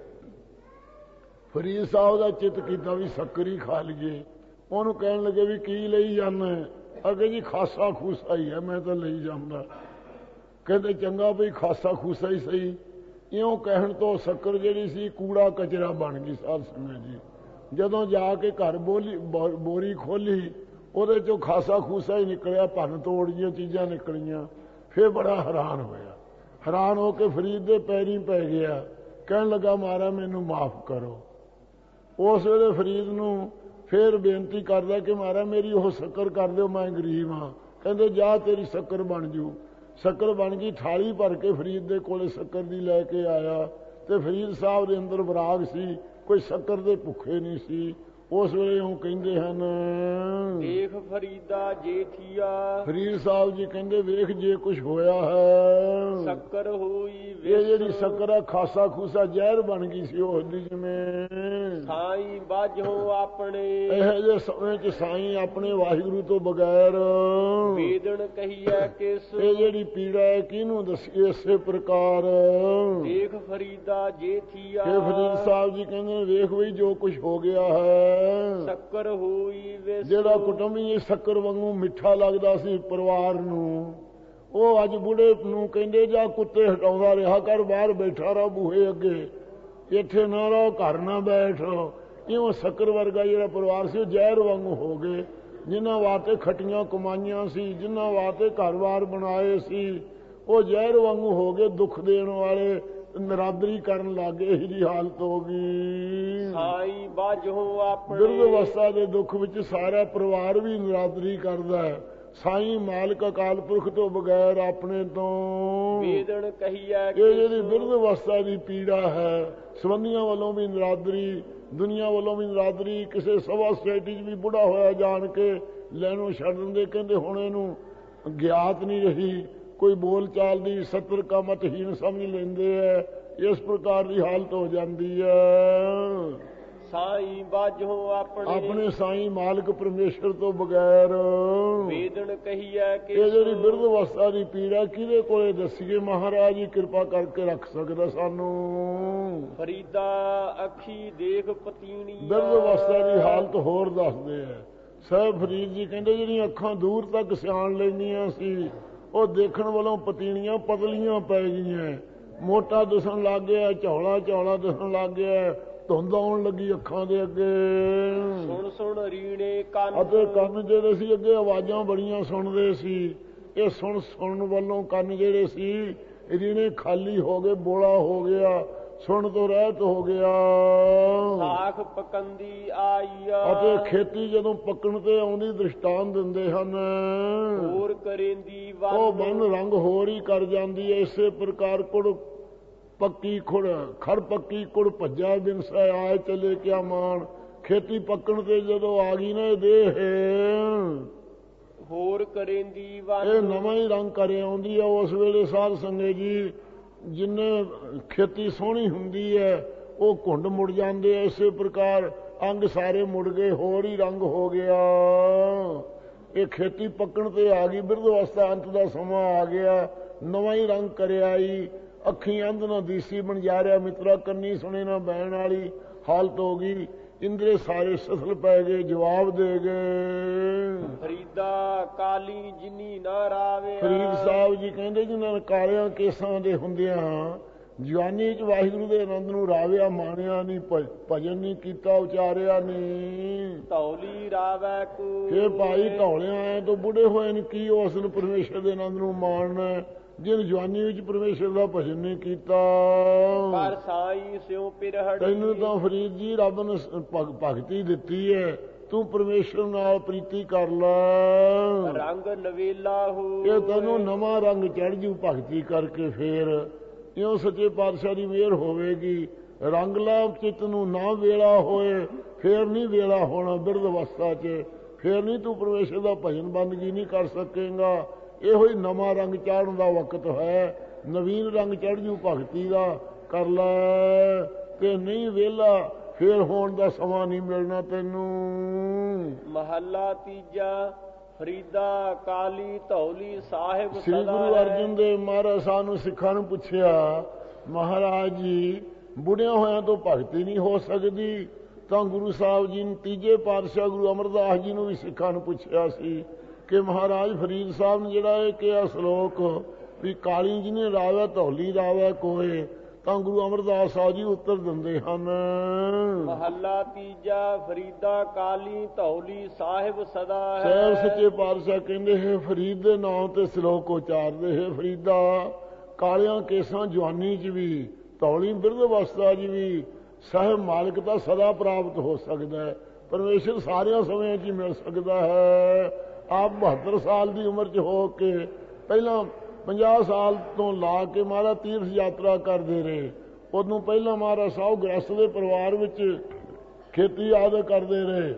ਫਰੀਦ ਸਾਹਿਬ ਦਾ ਚਿੱਤ ਕੀਤਾ ਵੀ ਸ਼ੱਕਰ ਹੀ ਖਾ ਲਈਏ। ਉਹਨੂੰ ਕਹਿਣ ਲੱਗੇ ਵੀ ਕੀ ਲਈ ਜਾਂਦਾ? ਅੱਗੇ ਜੀ ਖਾਸਾ ਖੂਸਾ ਹੀ ਹੈ, ਮੈਂ ਤਾਂ ਲਈ ਜਾਂਦਾ। ਕਹਿੰਦੇ ਚੰਗਾ ਬਈ ਖਾਸਾ ਖੂਸਾ ਹੀ ਸਹੀ। ਇਉਂ ਕਹਿਣ ਤੋਂ ਸ਼ੱਕਰ ਜਿਹੜੀ ਸੀ ਕੂੜਾ ਕਚਰਾ ਬਣ ਗਈ ਸਾਧ ਸੰਗਤ ਜੀ। ਜਦੋਂ ਜਾ ਕੇ ਘਰ ਬੋਲੀ ਬੋਰੀ ਖੋਲੀ ਉਹਦੇ ਚੋਂ ਖਾਸਾ ਖੂਸਾ ਹੀ ਨਿਕਲਿਆ, ਭੰਨ ਤੋੜ ਜੀਆਂ ਚੀਜ਼ਾਂ ਨਿਕਲੀਆਂ। ਫਿਰ ਬੜਾ ਹੈਰਾਨ ਹੋਇਆ। ਹੈਰਾਨ ਹੋ ਕੇ ਫਰੀਦ ਦੇ ਪੈਰੀਂ ਪੈ ਗਿਆ। ਕਹਿਣ ਲੱਗਾ ਮਹਾਰਾਜ ਮੈਨੂੰ ਮਾਫ ਕਰੋ। ਉਸ ਵੇਲੇ ਫਰੀਦ ਨੂੰ ਫਿਰ ਬੇਨਤੀ ਕਰਦਾ ਕਿ ਮਹਾਰਾਜ ਮੇਰੀ ਉਹ ਸ਼ੱਕਰ ਕਰ ਦਿਓ, ਮੈਂ ਗਰੀਬ ਹਾਂ। ਕਹਿੰਦੇ ਜਾ ਤੇਰੀ ਸ਼ੱਕਰ ਬਣ ਜੂ। ਸ਼ੱਕਰ ਬਣ ਗਈ। ਥਾਲੀ ਭਰ ਕੇ ਫਰੀਦ ਦੇ ਕੋਲੇ ਸ਼ੱਕਰ ਦੀ ਲੈ ਕੇ ਆਇਆ ਤੇ ਫਰੀਦ ਸਾਹਿਬ ਦੇ ਅੰਦਰ ਵਿਰਾਗ ਸੀ, ਕੋਈ ਸ਼ੱਕਰ ਦੇ ਭੁੱਖੇ ਨਹੀਂ ਸੀ। ਉਸ ਵੇਲੇ ਉਹ ਕਹਿੰਦੇ ਹਨ, ਦੇਖ ਫਰੀਦਾ ਜੇਠੀਆ, ਫਰੀਦ ਸਾਹਿਬ ਜੀ ਕਹਿੰਦੇ ਵੇਖ ਜੇ ਕੁਝ ਹੋਇਆ ਹੈ, ਸ਼ੱਕਰ ਹੋਈ ਇਹ ਜਿਹੜੀ ਸ਼ੱਕਰ ਆ ਖਾਸਾ ਖੂਸਾ ਜ਼ਹਿਰ ਬਣ ਗਈ ਸੀ ਉਸ ਦੀ ਜਿਵੇਂ। ਸਾਈਂ ਬਾਝੋ ਆਪਣੇ, ਇਹ ਜੇ ਸਮੇਂ ਚ ਸਾਈਂ ਆਪਣੇ ਵਾਹਿਗੁਰੂ ਤੋਂ ਬਗੈਰ ਵੇਦਨ ਕਹੀਐ ਕਿਸ, ਇਹ ਜਿਹੜੀ ਪੀੜਾ ਹੈ ਕਿਹਨੂੰ ਦੱਸੀਏ। ਇਸੇ ਪ੍ਰਕਾਰ ਦੇਖ ਫਰੀਦਾ ਜੇਠੀਆ, ਇਹ ਫਰੀਦ ਸਾਹਿਬ ਜੀ ਕਹਿੰਦੇ ਵੇਖ ਬਈ ਜੋ ਕੁਝ ਹੋ ਗਿਆ ਹੈ, ਸ਼ੱਕਰ ਹੋਈ ਵਿਸ, ਜਿਹੜਾ ਕੁਟੁੰਬੀ ਇਹ ਸ਼ੱਕਰ ਵਾਂਗੂ ਮਿੱਠਾ ਲੱਗਦਾ ਸੀ ਪਰਿਵਾਰ ਨੂੰ, ਉਹ ਅੱਜ ਬੁੜੇ ਨੂੰ ਕਹਿੰਦੇ ਜਾ ਕੁੱਤੇ ਹਟਾਉਂਦਾ ਰਿਹਾ ਕਰ, ਬਾਹਰ ਬੈਠਾ ਰਹਾ ਬੂਹੇ ਅੱਗੇ, ਇੱਥੇ ਨਾ ਰਹੋ, ਘਰ ਨਾ ਬੈਠ। ਇਉਂ ਸ਼ੱਕਰ ਵਰਗਾ ਜਿਹੜਾ ਪਰਿਵਾਰ ਸੀ ਉਹ ਜ਼ਹਿਰ ਵਾਂਗੂ ਹੋ ਗਏ। ਜਿਨ੍ਹਾਂ ਵਾਸਤੇ ਖੱਟੀਆਂ ਕਮਾਈਆਂ ਸੀ, ਜਿਨ੍ਹਾਂ ਵਾਸਤੇ ਘਰ-ਬਾਰ ਬਣਾਏ ਸੀ, ਉਹ ਜ਼ਹਿਰ ਵਾਂਗੂ ਹੋ ਗਏ। ਦੁੱਖ ਦੇਣ ਵਾਲੇ ਨਰਾਦਰੀ ਕਰਨ ਲੱਗੇ, ਇਹੀ ਜੀ ਹਾਲਤ ਹੋ ਗਈ। ਸਾਈਂ ਬਾਝੋ ਆਪਣੇ, ਬਿਰਧ ਅਵਸਥਾ ਦੇ ਦੁੱਖ ਵਿੱਚ ਸਾਰਾ ਪਰਿਵਾਰ ਵੀ ਨਰਾਦਰੀ ਕਰਦਾ ਹੈ। ਸਾਈਂ ਮਾਲਕ ਅਕਾਲ ਪੁਰਖ ਤੋਂ ਬਗੈਰ ਆਪਣੇ ਤੋਂ ਵੇਦਨ ਕਹੀਐ ਇਹ ਜਿਹੜੀ ਬਿਰਧ ਅਵਸਥਾ ਦੀ ਪੀੜਾ ਹੈ, ਸੰਬੰਧੀਆਂ ਵੱਲੋਂ ਵੀ ਨਰਾਦਰੀ, ਦੁਨੀਆ ਵੱਲੋਂ ਵੀ ਨਰਾਦਰੀ। ਕਿਸੇ ਸਭਾ ਸੋਸਾਇਟੀ 'ਚ ਵੀ ਬੁੜਾ ਹੋਇਆ ਜਾਣ ਕੇ ਲੈਣੋਂ ਛੱਡ ਦਿੰਦੇ, ਕਹਿੰਦੇ ਹੁਣ ਇਹਨੂੰ ਗਿਆਤ ਨਹੀਂ ਰਹੀ, ਕੋਈ ਬੋਲ ਚਾਲ ਦੀ ਸਤਰ ਕਾ ਮਤਹੀਨ ਸਮਝ ਲੈਂਦੇ ਹੈ। ਇਸ ਪ੍ਰਕਾਰ ਦੀ ਹਾਲਤ ਹੋ ਜਾਂਦੀ ਹੈ। ਸਾਈਂ ਬਾਝੋ ਆਪਣੇ, ਆਪਣੇ ਸਾਈਂ ਮਾਲਕ ਪਰਮੇਸ਼ਰ ਤੋਂ ਬਗੈਰ ਵੇਦਨ ਕਹੀਐ ਕਿ ਇਹ ਜਿਹੜੀ ਬਿਰਧ ਅਵਸਥਾ ਦੀ ਪੀੜਾ ਕਿਹਦੇ ਕੋਲੇ ਦੱਸੀਏ। ਮਹਾਰਾਜ ਹੀ ਕਿਰਪਾ ਕਰਕੇ ਰੱਖ ਸਕਦਾ ਸਾਨੂੰ। ਫਰੀਦਾ ਅੱਖੀ ਦੇਖ ਪਤੀਣੀ, ਬਿਰਧ ਅਵਸਥਾ ਦੀ ਹਾਲਤ ਹੋਰ ਦੱਸਦੇ ਆ ਸਾਹਿਬ ਫਰੀਦ ਜੀ, ਕਹਿੰਦੇ ਜਿਹੜੀਆਂ ਅੱਖਾਂ ਦੂਰ ਤੱਕ ਸਿਆਣ ਲੈਂਦੀਆਂ ਸੀ, ਉਹ ਦੇਖਣ ਵੱਲੋਂ ਪਤੀਣੀਆਂ ਪਤਲੀਆਂ ਪੈ ਗਈਆਂ, ਮੋਟਾ ਦਿਸਣ ਲੱਗ ਗਿਆ, ਝੌਲਾ ਝੌਲਾ ਦਿਸਣ ਲੱਗ ਗਿਆ, ਧੁੰਦ ਆਉਣ ਲੱਗੀ ਅੱਖਾਂ ਦੇ ਅੱਗੇ। ਸੁਣ ਸੁਣ ਰੀਣੇ ਕੰਨ, ਅਤੇ ਕੰਨ ਜਿਹੜੇ ਸੀ ਅੱਗੇ ਆਵਾਜ਼ਾਂ ਬੜੀਆਂ ਸੁਣਦੇ ਸੀ, ਇਹ ਸੁਣ ਸੁਣਨ ਵੱਲੋਂ ਕੰਨ ਜਿਹੜੇ ਸੀ ਰੀਣੇ ਖਾਲੀ ਹੋ ਗਏ, ਬੋਲਾ ਹੋ ਗਿਆ, ਸੁਣ ਤੋਂ ਰਹਿਤ ਹੋ ਗਿਆ। ਸਾਖ ਪਕੰਦੀ ਆਈਆ, ਅਤੇ ਖੇਤੀ ਜਦੋਂ ਪੱਕਣ ਤੇ ਆਉਂਦੀ ਦ੍ਰਿਸ਼ਟਾਂਤ ਦਿੰਦੇ ਹਨ, ਹੋਰ ਕਰੇਂਦੀ ਉਹ ਬਨ ਰੰਗ ਹੋਰ ਹੀ ਕਰ ਜਾਂਦੀ ਹੈ। ਇਸੇ ਪ੍ਰਕਾਰ ਕੁੜ ਪੱਕੀ ਖੁੜ ਖੜ ਪੱਕੀ ਕੁੜ ਭੱਜਾ ਬਿਨਸਾ ਆਏ ਚਲੇ ਕਿਆ ਮਾਣ। ਖੇਤੀ ਪੱਕਣ ਤੇ ਜਦੋਂ ਆ ਗਈ ਨਾ ਇਹ ਦੇਹ, ਹੋਰ ਕਰੇਂਦੀ ਇਹ ਨਵਾਂ ਹੀ ਰੰਗ ਕਰ ਆਉਂਦੀ ਹੈ। ਉਸ ਵੇਲੇ ਸਾਧ ਸੰਗਤ ਜੀ ਜਿੰਨੇ ਖੇਤੀ ਸੋਹਣੀ ਹੁੰਦੀ ਹੈ ਉਹ ਘੁੰਡ ਮੁੜ ਜਾਂਦੇ ਆ। ਇਸੇ ਪ੍ਰਕਾਰ ਅੰਗ ਸਾਰੇ ਮੁੜ ਗਏ, ਹੋਰ ਹੀ ਰੰਗ ਹੋ ਗਿਆ। ਇਹ ਖੇਤੀ ਪੱਕਣ ਤੇ ਆ ਗਈ, ਬਿਰਧ ਅਵਸਥਾ ਅੰਤ ਦਾ ਸਮਾਂ ਆ ਗਿਆ, ਨਵਾਂ ਹੀ ਰੰਗ ਕਰਿਆਈ। ਅੱਖੀਂ ਅੰਧ ਨਾ ਦੀਸੀ ਬਣ ਜਾ ਰਿਹਾ ਮਿੱਤਰਾ, ਕੰਨੀ ਸੁਣੇ ਨਾ ਬਹਿਣ ਵਾਲੀ ਹਾਲਤ ਹੋ ਗਈ। ਇੰਦਰੇ ਸਾਰੇ ਸਸਲ ਪੈ ਗਏ, ਜਵਾਬ ਦੇ ਗਏ। ਫਰੀਦਾ ਕਾਲੀ ਜਿਨੀ ਨਾ ਰਾਵੇ, ਫਰੀਦ ਸਾਹਿਬ ਜੀ ਕਹਿੰਦੇ ਜਿਨ੍ਹਾਂ ਕਾਲਿਆਂ ਕੇਸਾਂ ਦੇ ਹੁੰਦਿਆਂ ਜਵਾਨੀ ਚ ਵਾਹਿਗੁਰੂ ਦੇ ਆਨੰਦ ਨੂੰ ਰਾਵਿਆ, ਮਾਣਿਆ ਨਹੀਂ, ਭਜਨ ਨਹੀਂ ਕੀਤਾ, ਉਚਾਰਿਆ ਨਹੀਂ। ਧੌਲੀ ਰਾਵੈ ਕੋ, ਇਹ ਭਾਈ ਧੌਲਿਆਂ ਆਏ ਤੋਂ ਬੁੱਢੇ ਹੋਏ ਨੇ ਕੀ ਉਸ ਨੂੰ ਪਰਮੇਸ਼ਰ ਦੇ ਆਨੰਦ ਨੂੰ ਮਾਣਨਾ, ਜਿਨ ਜਵਾਨੀ ਵਿੱਚ ਪਰਮੇਸ਼ਰ ਦਾ ਭਜਨ ਨਹੀਂ ਕੀਤਾ। ਪਰ ਸਾਈ ਸਿਉ ਪਿਰਹੜੀ, ਤੈਨੂੰ ਤਾਂ ਫਰੀਦ ਜੀ ਰੱਬ ਨੇ ਭਗਤੀ ਦਿੱਤੀ ਹੈ, ਤੂੰ ਪਰਮੇਸ਼ਰ ਨਾਲ ਪ੍ਰੀਤੀ ਕਰ ਲੈ। ਰੰਗ ਨਵੇਲਾ ਹੋ, ਇਹ ਤੈਨੂੰ ਨਵਾਂ ਰੰਗ ਚੜ ਜੂ ਭਗਤੀ ਕਰਕੇ। ਫੇਰ ਇਉਂ ਸੱਚੇ ਪਾਤਸ਼ਾਹ ਦੀ ਮਿਹਰ ਹੋਵੇਗੀ। ਰੰਗ ਲਾ ਚਿੱਤ ਨੂੰ, ਨਾ ਵੇਲਾ ਹੋਏ ਫੇਰ ਨਹੀਂ ਵੇਲਾ ਹੋਣਾ ਬਿਰਧ ਅਵਸਥਾ 'ਚ, ਫੇਰ ਨਹੀਂ ਤੂੰ ਪਰਮੇਸ਼ਰ ਦਾ ਭਜਨ ਬੰਦਗੀ ਨਹੀਂ ਕਰ ਸਕੇਗਾ। ਇਹੋ ਹੀ ਨਵਾਂ ਰੰਗ ਚਾੜਨ ਦਾ ਵਕਤ ਹੈ, ਨਵੀਨ ਰੰਗ ਚੜ ਜੂ ਭਗਤੀ ਦਾ, ਕਰ ਲੈ। ਤੇ ਨਹੀਂ ਵੇਲਾ ਫੇਰ ਹੋਣ ਦਾ ਸਮਾਂ ਨਹੀਂ ਮਿਲਣਾ ਤੈਨੂੰ। ਮਹੱਲਾ ਤੀਜਾ। ਫਰੀਦਾ ਕਾਲੀ ਧੌਲੀ ਸਾਹਿਬ ਸ੍ਰੀ ਗੁਰੂ ਅਰਜਨ ਦੇਵ ਮਹਾਰਾਜ ਸਾਨੂੰ ਸਿੱਖਾਂ ਨੂੰ ਪੁੱਛਿਆ, ਮਹਾਰਾਜ ਜੀ ਬੁੜਿਆਂ ਹੋਇਆਂ ਤੋਂ ਭਗਤੀ ਨਹੀਂ ਹੋ ਸਕਦੀ, ਤਾਂ ਗੁਰੂ ਸਾਹਿਬ ਜੀ ਨੇ ਤੀਜੇ ਪਾਤਸ਼ਾਹ ਗੁਰੂ ਅਮਰਦਾਸ ਜੀ ਨੂੰ ਵੀ ਸਿੱਖਾਂ ਨੂੰ ਪੁੱਛਿਆ ਸੀ ਕਿ ਮਹਾਰਾਜ ਫਰੀਦ ਸਾਹਿਬ ਨੇ ਜਿਹੜਾ ਇਹ ਕਿਹਾ ਸ਼ਲੋਕ ਵੀ ਕਾਲੀ ਜਿਹਨੇ ਰਾਵੈ ਧੌਲੀ ਰਾਵੈ ਕੋਏ, ਤਾਂ ਗੁਰੂ ਅਮਰਦਾਸ ਸਾਹਿਬ ਜੀ ਉੱਤਰ ਦਿੰਦੇ ਹਨ। ਮਹੱਲਾ ਤੀਜਾ। ਫਰੀਦਾ ਕਾਲੀ ਧੌਲੀ ਸਾਹਿਬ ਸਦਾ ਹੈ। ਸਾਹਿਬ ਸੱਚੇ ਪਾਤਸ਼ਾਹ ਕਹਿੰਦੇ ਹੈ ਫਰੀਦ ਦੇ ਨਾਮ ਤੇ ਸ਼ਲੋਕ ਉਚਾਰਦੇ ਹੈ। ਫਰੀਦਾ ਕਾਲਿਆਂ ਕੇਸਾਂ ਜਵਾਨੀ 'ਚ ਵੀ, ਧੌਲੀ ਬਿਰਧ ਅਵਸਥਾ 'ਚ ਵੀ ਸਾਹਿਬ ਮਾਲਕ ਦਾ ਸਦਾ ਪ੍ਰਾਪਤ ਹੋ ਸਕਦਾ ਹੈ। ਪਰਮੇਸ਼ਰ ਸਾਰਿਆਂ ਸਮਿਆਂ 'ਚ ਹੀ ਮਿਲ ਸਕਦਾ ਹੈ। ਆਪ ਬਹੱਤਰ ਸਾਲ ਦੀ ਉਮਰ 'ਚ ਹੋ ਕੇ ਪਹਿਲਾਂ ਪੰਜਾਹ ਸਾਲ ਤੋਂ ਲਾ ਕੇ ਮਹਾਰਾਜ ਤੀਰਥ ਯਾਤਰਾ ਕਰਦੇ ਰਹੇ। ਉਦੋਂ ਪਹਿਲਾਂ ਮਹਾਰਾਜ ਸਾਹਿਬ ਗ੍ਰਸਤ ਦੇ ਪਰਿਵਾਰ ਵਿੱਚ ਖੇਤੀ ਆਦਿ ਕਰਦੇ ਰਹੇ।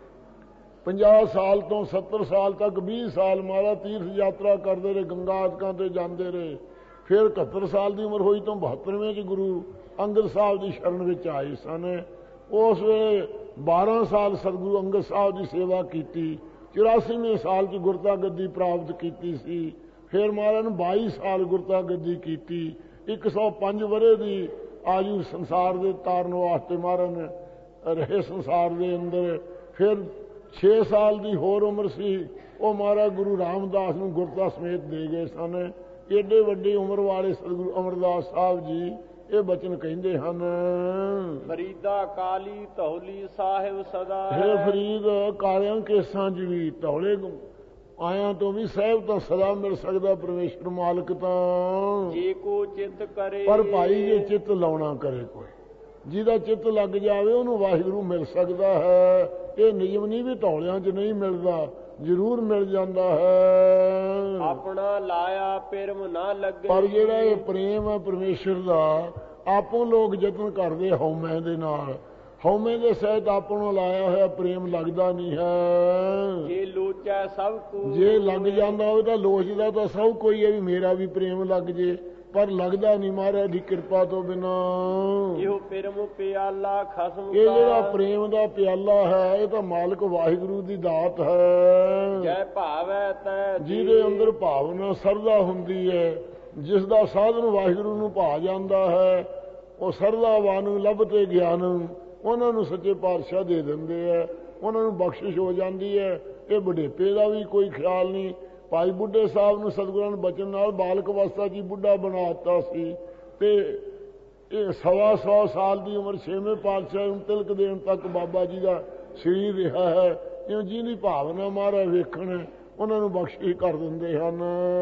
ਪੰਜਾਹ ਸਾਲ ਤੋਂ ਸੱਤਰ ਸਾਲ ਤੱਕ ਵੀਹ ਸਾਲ ਮਹਾਰਾਜ ਤੀਰਥ ਯਾਤਰਾ ਕਰਦੇ ਰਹੇ, ਗੰਗਾ ਆਦਿਕਾਂ ਤੇ ਜਾਂਦੇ ਰਹੇ। ਫਿਰ ਇਕਹੱਤਰ ਸਾਲ ਦੀ ਉਮਰ ਹੋਈ ਤਾਂ ਬਹੱਤਰਵੇਂ 'ਚ ਗੁਰੂ ਅੰਗਦ ਸਾਹਿਬ ਦੀ ਸ਼ਰਨ ਵਿੱਚ ਆਏ ਸਨ। ਉਸ ਵੇਲੇ ਬਾਰਾਂ ਸਾਲ ਸਤਿਗੁਰੂ ਅੰਗਦ ਸਾਹਿਬ ਦੀ ਸੇਵਾ ਕੀਤੀ। ਚੁਰਾਸੀਵੇਂ ਸਾਲ 'ਚ ਗੁਰਤਾ ਗੱਦੀ ਪ੍ਰਾਪਤ ਕੀਤੀ ਸੀ। ਫਿਰ ਮਹਾਰਾਜ ਨੇ ਬਾਈ ਸਾਲ ਗੁਰਤਾ ਗੱਦੀ ਕੀਤੀ। ਇੱਕ ਸੌ ਪੰਜ ਵਰ੍ਹੇ ਦੀ ਆਯੂ ਸੰਸਾਰ ਦੇ ਤਾਰਨ ਵਾਸਤੇ ਮਹਾਰਾਜ ਨੇ ਰਹੇ ਸੰਸਾਰ ਦੇ ਅੰਦਰ। ਫਿਰ ਛੇ ਸਾਲ ਦੀ ਹੋਰ ਉਮਰ ਸੀ, ਉਹ ਮਹਾਰਾਜ ਗੁਰੂ ਰਾਮਦਾਸ ਨੂੰ ਗੁਰਤਾ ਸਮੇਤ ਦੇ ਗਏ ਸਨ। ਏਡੇ ਵੱਡੀ ਉਮਰ ਵਾਲੇ ਸਤਿਗੁਰੂ ਅਮਰਦਾਸ ਸਾਹਿਬ ਜੀ ਇਹ ਬਚਨ ਕਹਿੰਦੇ ਹਨ। ਫਰੀਦਾ ਕਾਲੀ ਧੌਲੀ ਸਾਹਿਬ ਸਦਾ ਹੈ। ਫਰੀਦ ਕਾਲਿਆਂ ਕੇਸਾਂ 'ਚ ਵੀ ਧੌਲੇ ਆਇਆਂ ਤੋਂ ਵੀ ਸਾਹਿਬ ਤਾਂ ਸਦਾ ਮਿਲ ਸਕਦਾ ਪਰਮੇਸ਼ਰ ਮਾਲਕ ਤਾਂ। ਜੇ ਕੋ ਚਿੱਤ ਕਰੇ, ਪਰ ਭਾਈ ਜੇ ਚਿੱਤ ਲਾਉਣਾ ਕਰੇ ਕੋਈ, ਜਿਹਦਾ ਚਿੱਤ ਲੱਗ ਜਾਵੇ ਉਹਨੂੰ ਵਾਹਿਗੁਰੂ ਮਿਲ ਸਕਦਾ ਹੈ। ਇਹ ਨਿਯਮ ਨਹੀਂ ਵੀ ਧੌਲਿਆਂ 'ਚ ਨਹੀਂ ਮਿਲਦਾ, ਜ਼ਰੂਰ ਮਿਲ ਜਾਂਦਾ ਹੈ। ਆਪਣਾ ਲਾਇਆ ਪਿਰਮ ਨਾ ਲੱਗੇ। ਪਰ ਜਿਹੜਾ ਇਹ ਪ੍ਰੇਮ ਹੈ ਪਰਮੇਸ਼ਰ ਦਾ, ਆਪੋਂ ਲੋਕ ਯਤਨ ਕਰਦੇ ਹਉਮੈ ਦੇ ਨਾਲ, ਹਉਮੈ ਦੇ ਸਹਿਤ ਆਪਾਂ ਨੂੰ ਲਾਇਆ ਹੋਇਆ ਪ੍ਰੇਮ ਲੱਗਦਾ ਨਹੀਂ ਹੈ। ਜੇ ਲੋਚੈ ਸਭ ਕੋ, ਜੇ ਲੱਗ ਜਾਂਦਾ ਹੋਵੇ ਤਾਂ ਲੋਚਦਾ ਤਾਂ ਸਭ ਕੋਈ ਹੈ ਵੀ ਮੇਰਾ ਵੀ ਪ੍ਰੇਮ ਲੱਗ ਜੇ, ਪਰ ਲੱਗਦਾ ਨਹੀਂ ਮਹਾਰਾਜ ਦੀ ਕਿਰਪਾ ਤੋਂ ਬਿਨਾ। ਇਹੋ ਪ੍ਰੇਮ ਪਿਆਲਾ ਖਸਮ ਇਹ ਜਿਹੜਾ ਪ੍ਰੇਮ ਦਾ ਪਿਆਲਾ ਹੈ ਇਹ ਤਾਂ ਮਾਲਕ ਵਾਹਿਗੁਰੂ ਦੀ ਦਾਤ ਹੈ। ਜੈ ਭਾਵੈ ਤੈ, ਜਿਹਦੇ ਅੰਦਰ ਭਾਵਨਾ ਸਰਦਾ ਹੁੰਦੀ ਹੈ, ਜਿਸ ਦਾ ਸਾਧਨ ਵਾਹਿਗੁਰੂ ਨੂੰ ਭਾ ਜਾਂਦਾ ਹੈ, ਉਹ ਸਰਦਾਵਾਨ ਲੱਭਤੇ ਗਿਆਨ ਉਹਨਾਂ ਨੂੰ ਸੱਚੇ ਪਾਤਸ਼ਾਹ ਦੇ ਦਿੰਦੇ ਹੈ, ਉਹਨਾਂ ਨੂੰ ਬਖਸ਼ਿਸ਼ ਹੋ ਜਾਂਦੀ ਹੈ। ਇਹ ਬੁਢੇਪੇ ਦਾ ਵੀ ਕੋਈ ਖਿਆਲ ਨਹੀਂ। ਭਾਈ ਬੁੱਢੇ ਸਾਹਿਬ ਨੂੰ ਸਤਿਗੁਰਾਂ ਨੇ ਬਚਨ ਨਾਲ ਬਾਲਕ ਅਵਸਥਾ 'ਚ ਹੀ ਬੁੱਢਾ ਬਣਾ ਦਿੱਤਾ ਸੀ, ਤੇ ਇਹ ਸਵਾ ਸੌ ਸਾਲ ਦੀ ਉਮਰ ਛੇਵੇਂ ਪਾਤਸ਼ਾਹ ਨੂੰ ਤਿਲਕ ਦੇਣ ਤੱਕ ਬਾਬਾ ਜੀ ਦਾ ਸਰੀਰ ਰਿਹਾ ਹੈ। ਜਿਉਂ ਜਿਹਦੀ ਭਾਵਨਾ ਮਹਾਰਾਜ ਵੇਖਣ ਉਹਨਾਂ ਨੂੰ ਬਖਸ਼ਿਸ਼ ਕਰ ਦਿੰਦੇ ਹਨ।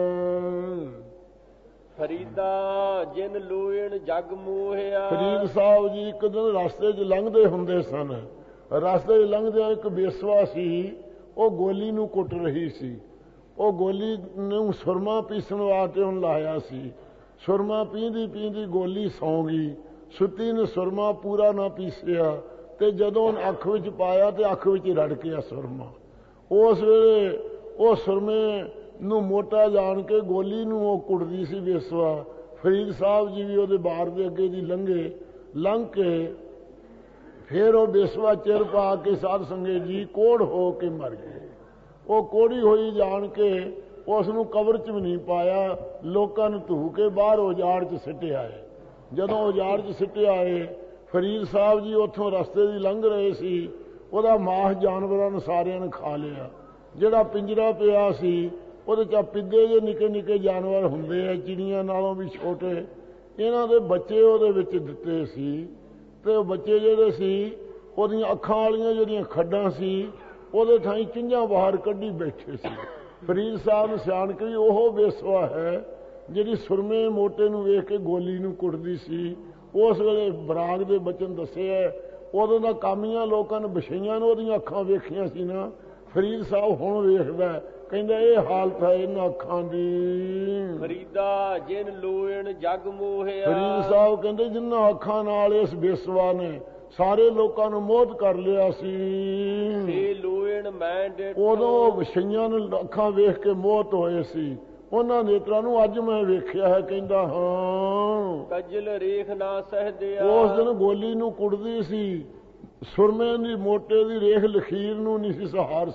ਫਰੀਦਾ ਜਿਨ ਲੋਇਣ ਜਗ ਮੋਹਿਆ। ਫਰੀਦ ਸਾਹਿਬ ਜੀ ਇੱਕ ਦਿਨ ਰਸਤੇ 'ਚ ਲੰਘਦੇ ਹੁੰਦੇ ਸਨ। ਰਸਤੇ 'ਚ ਲੰਘਦਿਆਂ ਇੱਕ ਬੇਸਵਾ ਸੀ, ਉਹ ਗੋਲੀ ਨੂੰ ਕੁੱਟ ਰਹੀ ਸੀ। ਉਹ ਗੋਲੀ ਨੂੰ ਸੁਰਮਾ ਪੀਸਣ ਵਾਸਤੇ ਉਹਨੂੰ ਲਾਇਆ ਸੀ। ਸੁਰਮਾ ਪੀਂਦੀ ਪੀਂਦੀ ਗੋਲੀ ਸੌਂ ਗਈ। ਸੁੱਤੀ ਨੇ ਸੁਰਮਾ ਪੂਰਾ ਨਾ ਪੀਸਿਆ, ਤੇ ਜਦੋਂ ਉਹਨੇ ਅੱਖ ਵਿੱਚ ਪਾਇਆ ਤੇ ਅੱਖ ਵਿੱਚ ਰੜ ਗਿਆ ਸੁਰਮਾ। ਉਸ ਵੇਲੇ ਉਹ ਸੁਰਮੇ ਨੂੰ ਮੋਟਾ ਜਾਣ ਕੇ ਗੋਲੀ ਨੂੰ ਉਹ ਕੁੱਟਦੀ ਸੀ ਬੇਸਵਾ। ਫਰੀਦ ਸਾਹਿਬ ਜੀ ਵੀ ਉਹਦੇ ਬਾਰ ਦੇ ਅੱਗੇ ਦੀ ਲੰਘੇ। ਲੰਘ ਕੇ ਫਿਰ ਉਹ ਬੇਸਵਾ ਚਿਰ ਪਾ ਕੇ ਸਾਧ ਸੰਗਤ ਜੀ ਕੋੜ ਹੋ ਕੇ ਮਰ ਗਏ। ਉਹ ਕੋੜੀ ਹੋਈ ਜਾਣ ਕੇ ਉਸ ਨੂੰ ਕਬਰ 'ਚ ਵੀ ਨਹੀਂ ਪਾਇਆ, ਲੋਕਾਂ ਨੂੰ ਧੂ ਕੇ ਬਾਹਰ ਉਜਾੜ 'ਚ ਸਿੱਟੇ ਆਏ। ਜਦੋਂ ਉਜਾੜ 'ਚ ਸਿੱਟੇ ਆਏ, ਫਰੀਦ ਸਾਹਿਬ ਜੀ ਉੱਥੋਂ ਰਸਤੇ ਦੀ ਲੰਘ ਰਹੇ ਸੀ। ਉਹਦਾ ਮਾਸ ਜਾਨਵਰਾਂ ਨੇ ਸਾਰਿਆਂ ਨੇ ਖਾ ਲਿਆ। ਜਿਹੜਾ ਪਿੰਜਰਾ ਪਿਆ ਸੀ ਉਹਦੇ 'ਚ ਪਿੱਗੇ ਜਿਹੇ ਨਿੱਕੇ ਨਿੱਕੇ ਜਾਨਵਰ ਹੁੰਦੇ ਆ, ਚਿੜੀਆਂ ਨਾਲੋਂ ਵੀ ਛੋਟੇ, ਇਹਨਾਂ ਦੇ ਬੱਚੇ ਉਹਦੇ ਵਿੱਚ ਦਿੱਤੇ ਸੀ। ਤੇ ਉਹ ਬੱਚੇ ਜਿਹੜੇ ਸੀ ਉਹਦੀਆਂ ਅੱਖਾਂ ਵਾਲੀਆਂ ਜਿਹੜੀਆਂ ਖੱਡਾਂ ਸੀ ਉਹਦੇ ਥਾਈਂ ਚੁੰਝਾਂ ਬਾਹਰ ਕੱਢੀ ਬੈਠੇ ਸੀ। ਫਰੀਦ ਸਾਹਿਬ ਨੂੰ ਸਿਆਣ ਕੇ ਵੀ ਉਹ ਬੇਸਵਾ ਹੈ ਜਿਹੜੀ ਸੁਰਮੇ ਮੋਟੇ ਨੂੰ ਵੇਖ ਕੇ ਗੋਲੀ ਨੂੰ ਕੁੱਟਦੀ ਸੀ। ਉਸ ਵੇਲੇ ਬਰਾਗ ਦੇ ਬਚਨ ਦੱਸਿਆ, ਉਦੋਂ ਦਾ ਕਾਮੀਆਂ ਲੋਕਾਂ ਨੇ ਵਿਛਈਆਂ ਨੂੰ ਉਹਦੀਆਂ ਅੱਖਾਂ ਵੇਖੀਆਂ ਸੀ ਨਾ। ਫਰੀਦ ਸਾਹਿਬ ਹੁਣ ਵੇਖਦਾ, ਕਹਿੰਦਾ ਇਹ ਹਾਲਤ ਹੈ ਇਹਨਾਂ ਅੱਖਾਂ ਦੀ। ਫਰੀਦਾ ਜਿਨ ਲੋਇਣ ਜਗ ਮੋਹਿਆ। ਫਰੀਦ ਸਾਹਿਬ ਕਹਿੰਦੇ ਜਿਨ੍ਹਾਂ ਅੱਖਾਂ ਨਾਲ ਇਸ ਬੇਸਵਾ ਨੇ ਸਾਰੇ ਲੋਕਾਂ ਨੂੰ ਮੋਹਿਤ ਕਰ ਲਿਆ ਸੀ, ਸੇ ਲੋਇਣ ਮੈਂ ਡਿਠੋ। ਉਦੋਂ ਵਿਛਈਆਂ ਨੂੰ ਅੱਖਾਂ ਵੇਖ ਕੇ ਮੋਹਿਤ ਹੋਏ ਸੀ। ਉਹਨਾਂ ਨੇਤਰਾਂ ਨੂੰ ਅੱਜ ਮੈਂ ਵੇਖਿਆ ਹੈ, ਕਹਿੰਦਾ ਹਾਂ। ਕਜਲ ਰੇਖ ਨਾ ਸਹਦਿਆ। ਉਸ ਦਿਨ ਗੋਲੀ ਨੂੰ ਕੁੱਟਦੀ ਸੀ, ਸੁਰਮੇ ਦੀ ਮੋਟੇ ਦੀ ਰੇਖ ਲਖੀਰ ਨੂੰ ਨਹੀਂ ਸੀ ਸਹਾਰ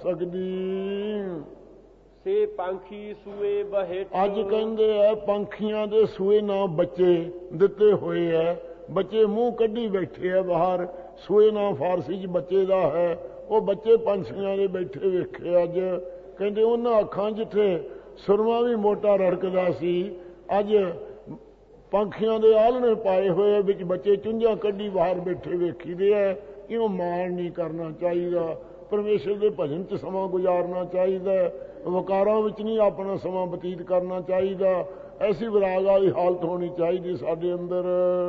ਸਕਦੀ। ਸੇ ਪੰਖੀ ਸੂਏ ਬਹਿਠ। ਅੱਜ ਕਹਿੰਦੇ ਆ ਪੰਖੀਆਂ ਦੇ ਸੂਏ ਨਾ ਬੱਚੇ ਦਿੱਤੇ ਹੋਏ ਐ, ਬੱਚੇ ਮੂੰਹ ਕੱਢੀ ਬੈਠੇ ਆ ਬਾਹਰ। ਸੂਏ ਨਾ ਫਾਰਸੀ 'ਚ ਬੱਚੇ ਦਾ ਹੈ, ਉਹ ਬੱਚੇ ਪੰਛੀਆਂ ਦੇ ਬੈਠੇ ਵੇਖੇ ਅੱਜ। ਕਹਿੰਦੇ ਉਹਨਾਂ ਅੱਖਾਂ ਜਿੱਥੇ ਸੁਰਮਾ ਵੀ ਮੋਟਾ ਰੜਕਦਾ ਸੀ, ਅੱਜ ਪੰਖੀਆਂ ਦੇ ਆਲਣੇ ਪਾਏ ਹੋਏ ਵਿੱਚ ਬੱਚੇ ਚੁੰਝਾਂ ਕੱਢੀ ਬਾਹਰ ਬੈਠੇ ਵੇਖੀਦੇ ਐ। ਇਹਨੂੰ ਮਾਣ ਨਹੀਂ ਕਰਨਾ ਚਾਹੀਦਾ, ਪਰਮੇਸ਼ਰ ਦੇ ਭਜਨ 'ਚ ਸਮਾਂ ਗੁਜ਼ਾਰਨਾ ਚਾਹੀਦਾ, ਵਕਾਰਾਂ ਵਿੱਚ ਨਹੀਂ ਆਪਣਾ ਸਮਾਂ ਬਤੀਤ ਕਰਨਾ ਚਾਹੀਦਾ। ਐਸੀ ਵਿਰਾਗ ਵਾਲੀ ਹਾਲਤ ਹੋਣੀ ਚਾਹੀਦੀ ਸਾਡੇ ਅੰਦਰ।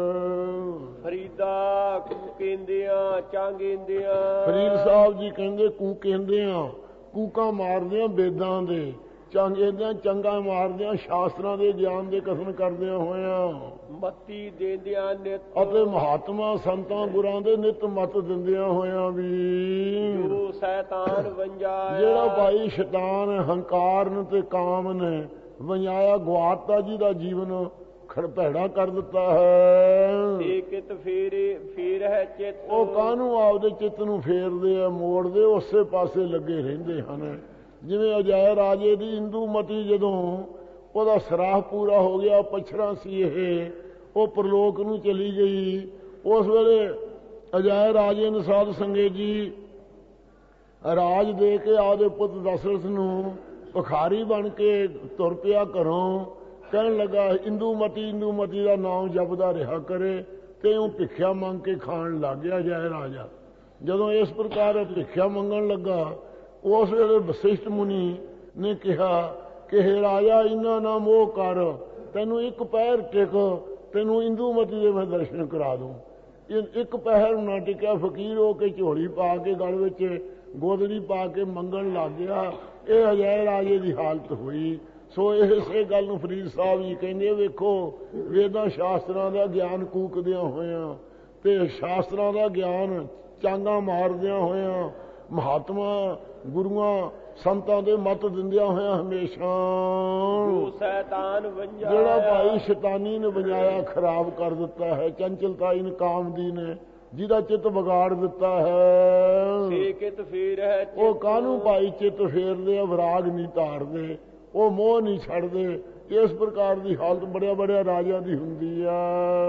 ਫਰੀਦਾ ਕੂਕੇਂਦਿਆਂ ਚਾਂਗੇਂਦਿਆਂ। ਫਰੀਦ ਸਾਹਿਬ ਜੀ ਕਹਿੰਦੇ ਕੂਕੇਂਦਿਆਂ, ਕੂਕਾਂ ਮਾਰਦਿਆਂ ਬੇਦਾਂ ਦੇ, ਚੰਗੇ ਦੀਆਂ ਚੰਗਾ ਮਾਰਦਿਆਂ, ਸ਼ਾਸਤਰਾਂ ਦੇ ਗਿਆਨ ਦੇ ਕਥਨ ਕਰਦਿਆਂ ਹੋਇਆਂ, ਮੱਤੀ ਦੇਂਦਿਆਂ ਨਿਤ, ਅਤੇ ਮਹਾਤਮਾ ਸੰਤਾਂ ਗੁਰਾਂ ਦੇ ਨਿਤ ਮਤ ਦਿੰਦਿਆਂ ਹੋਇਆਂ ਵੀ, ਜੋ ਸ਼ੈਤਾਨ ਵੰਜਾਇਆ, ਜਿਹੜਾ ਭਾਈ ਸ਼ੈਤਾਨ ਹੰਕਾਰ ਤੇ ਕਾਮ ਨੇ ਵੰਜਾਇਆ, ਗਵਾਤਾ ਜੀ ਦਾ ਜੀਵਨ ਖੜ ਭੈੜਾ ਕਰ ਦਿੱਤਾ ਹੈ। ਏਕਿਤ ਫੇਰੇ ਫੇਰ ਹੈ ਚਿੱਤ, ਉਹ ਕਾਹਨੂੰ ਆਪਦੇ ਚਿੱਤ ਨੂੰ ਫੇਰਦੇ ਆ, ਮੋੜਦੇ, ਉਸੇ ਪਾਸੇ ਲੱਗੇ ਰਹਿੰਦੇ ਹਨ। ਜਿਵੇਂ ਅਜੈ ਰਾਜੇ ਦੀ ਇੰਦੂਮਤੀ ਜਦੋਂ ਉਹਦਾ ਸਰਾਹ ਪੂਰਾ ਹੋ ਗਿਆ, ਪਛੜਾ ਸੀ ਇਹ, ਉਹ ਪ੍ਰਲੋਕ ਨੂੰ ਚਲੀ ਗਈ। ਉਸ ਵੇਲੇ ਅਜੈ ਰਾਜੇ ਨੇ ਸਾਧ ਸੰਗਤ ਜੀ ਰਾਜ ਦੇ ਕੇ ਆਪਦੇ ਪੁੱਤ ਦਸ਼ਰਥ ਨੂੰ ਭਿਖਾਰੀ ਬਣ ਕੇ ਤੁਰ ਪਿਆ ਘਰੋਂ। ਕਹਿਣ ਲੱਗਾ ਇੰਦੂਮਤੀ ਇੰਦੂਮਤੀ ਦਾ ਨਾਮ ਜਪਦਾ ਰਿਹਾ ਕਰੇ, ਤੇ ਉਹ ਭਿੱਖਿਆ ਮੰਗ ਕੇ ਖਾਣ ਲੱਗ ਗਿਆ ਜੈ ਰਾਜਾ। ਜਦੋਂ ਇਸ ਪ੍ਰਕਾਰ ਭਿੱਖਿਆ ਮੰਗਣ ਲੱਗਾ, ਉਸ ਵੇਲੇ ਵਸਿਸ਼ਠ ਮੁਨੀ ਨੇ ਕਿਹਾ ਕਿ ਹੇ ਰਾਜਾ, ਇੰਨਾ ਨਾ ਮੋਹ ਕਰ, ਤੈਨੂੰ ਇੱਕ ਪਹਿਰ ਟਿਕ, ਤੈਨੂੰ ਇੰਦੂਮਤੀ ਦੇ ਮੈਂ ਦਰਸ਼ਨ ਕਰਾ ਦੂੰ। ਇੱਕ ਪਹਿਰ ਨਾ ਟਿਕਿਆ, ਫਕੀਰ ਹੋ ਕੇ ਝੋਲੀ ਪਾ ਕੇ ਗਲ ਵਿੱਚ ਗੋਦੜੀ ਪਾ ਕੇ ਮੰਗਣ ਲੱਗ ਗਿਆ। ਇਹ ਅਜੈ ਰਾਜੇ ਦੀ ਹਾਲਤ ਹੋਈ। ਸੋ ਇਸੇ ਗੱਲ ਨੂੰ ਫਰੀਦ ਸਾਹਿਬ ਜੀ ਕਹਿੰਦੇ, ਵੇਖੋ ਵੇਦਾਂ ਸ਼ਾਸਤਰਾਂ ਦਾ ਗਿਆਨ ਕੂਕਦਿਆਂ ਹੋਇਆਂ ਤੇ ਸ਼ਾਸਤਰਾਂ ਦਾ ਗਿਆਨ ਚਾਂਗਾ ਮਾਰਦਿਆਂ ਹੋਇਆਂ, ਮਹਾਤਮਾ ਗੁਰੂਆਂ ਸੰਤਾਂ ਦੇ ਮਤ ਦਿੰਦਿਆਂ ਹੋਇਆਂ ਹਮੇਸ਼ਾ ਸ਼ੈਤਾਨ ਵੰਜਾਇਆ, ਜਿਹੜਾ ਭਾਈ ਸ਼ੈਤਾਨੀ ਨੇ ਵਜਾਇਆ ਖਰਾਬ ਕਰ ਦਿੱਤਾ ਹੈ, ਚੰਚਲਤਾ ਇਨ ਕਾਮ ਦੀ ਨੇ ਜਿਹਦਾ ਚਿੱਤ ਵਿਗਾੜ ਦਿੱਤਾ ਹੈ। ਏਕਿਤ ਫੇਰ ਹੈ ਚਿੱਤ, ਉਹ ਕਾਹਨੂੰ ਭਾਈ ਚਿੱਤ ਫੇਰਦੇ ਆ, ਵਿਰਾਗ ਨਹੀਂ ਧਾਰਦੇ, ਉਹ ਮੋਹ ਨਹੀਂ ਛੱਡਦੇ। ਇਸ ਪ੍ਰਕਾਰ ਦੀ ਹਾਲਤ ਬੜਿਆ ਬੜਿਆ ਰਾਜਿਆਂ ਦੀ ਹੁੰਦੀ ਆ।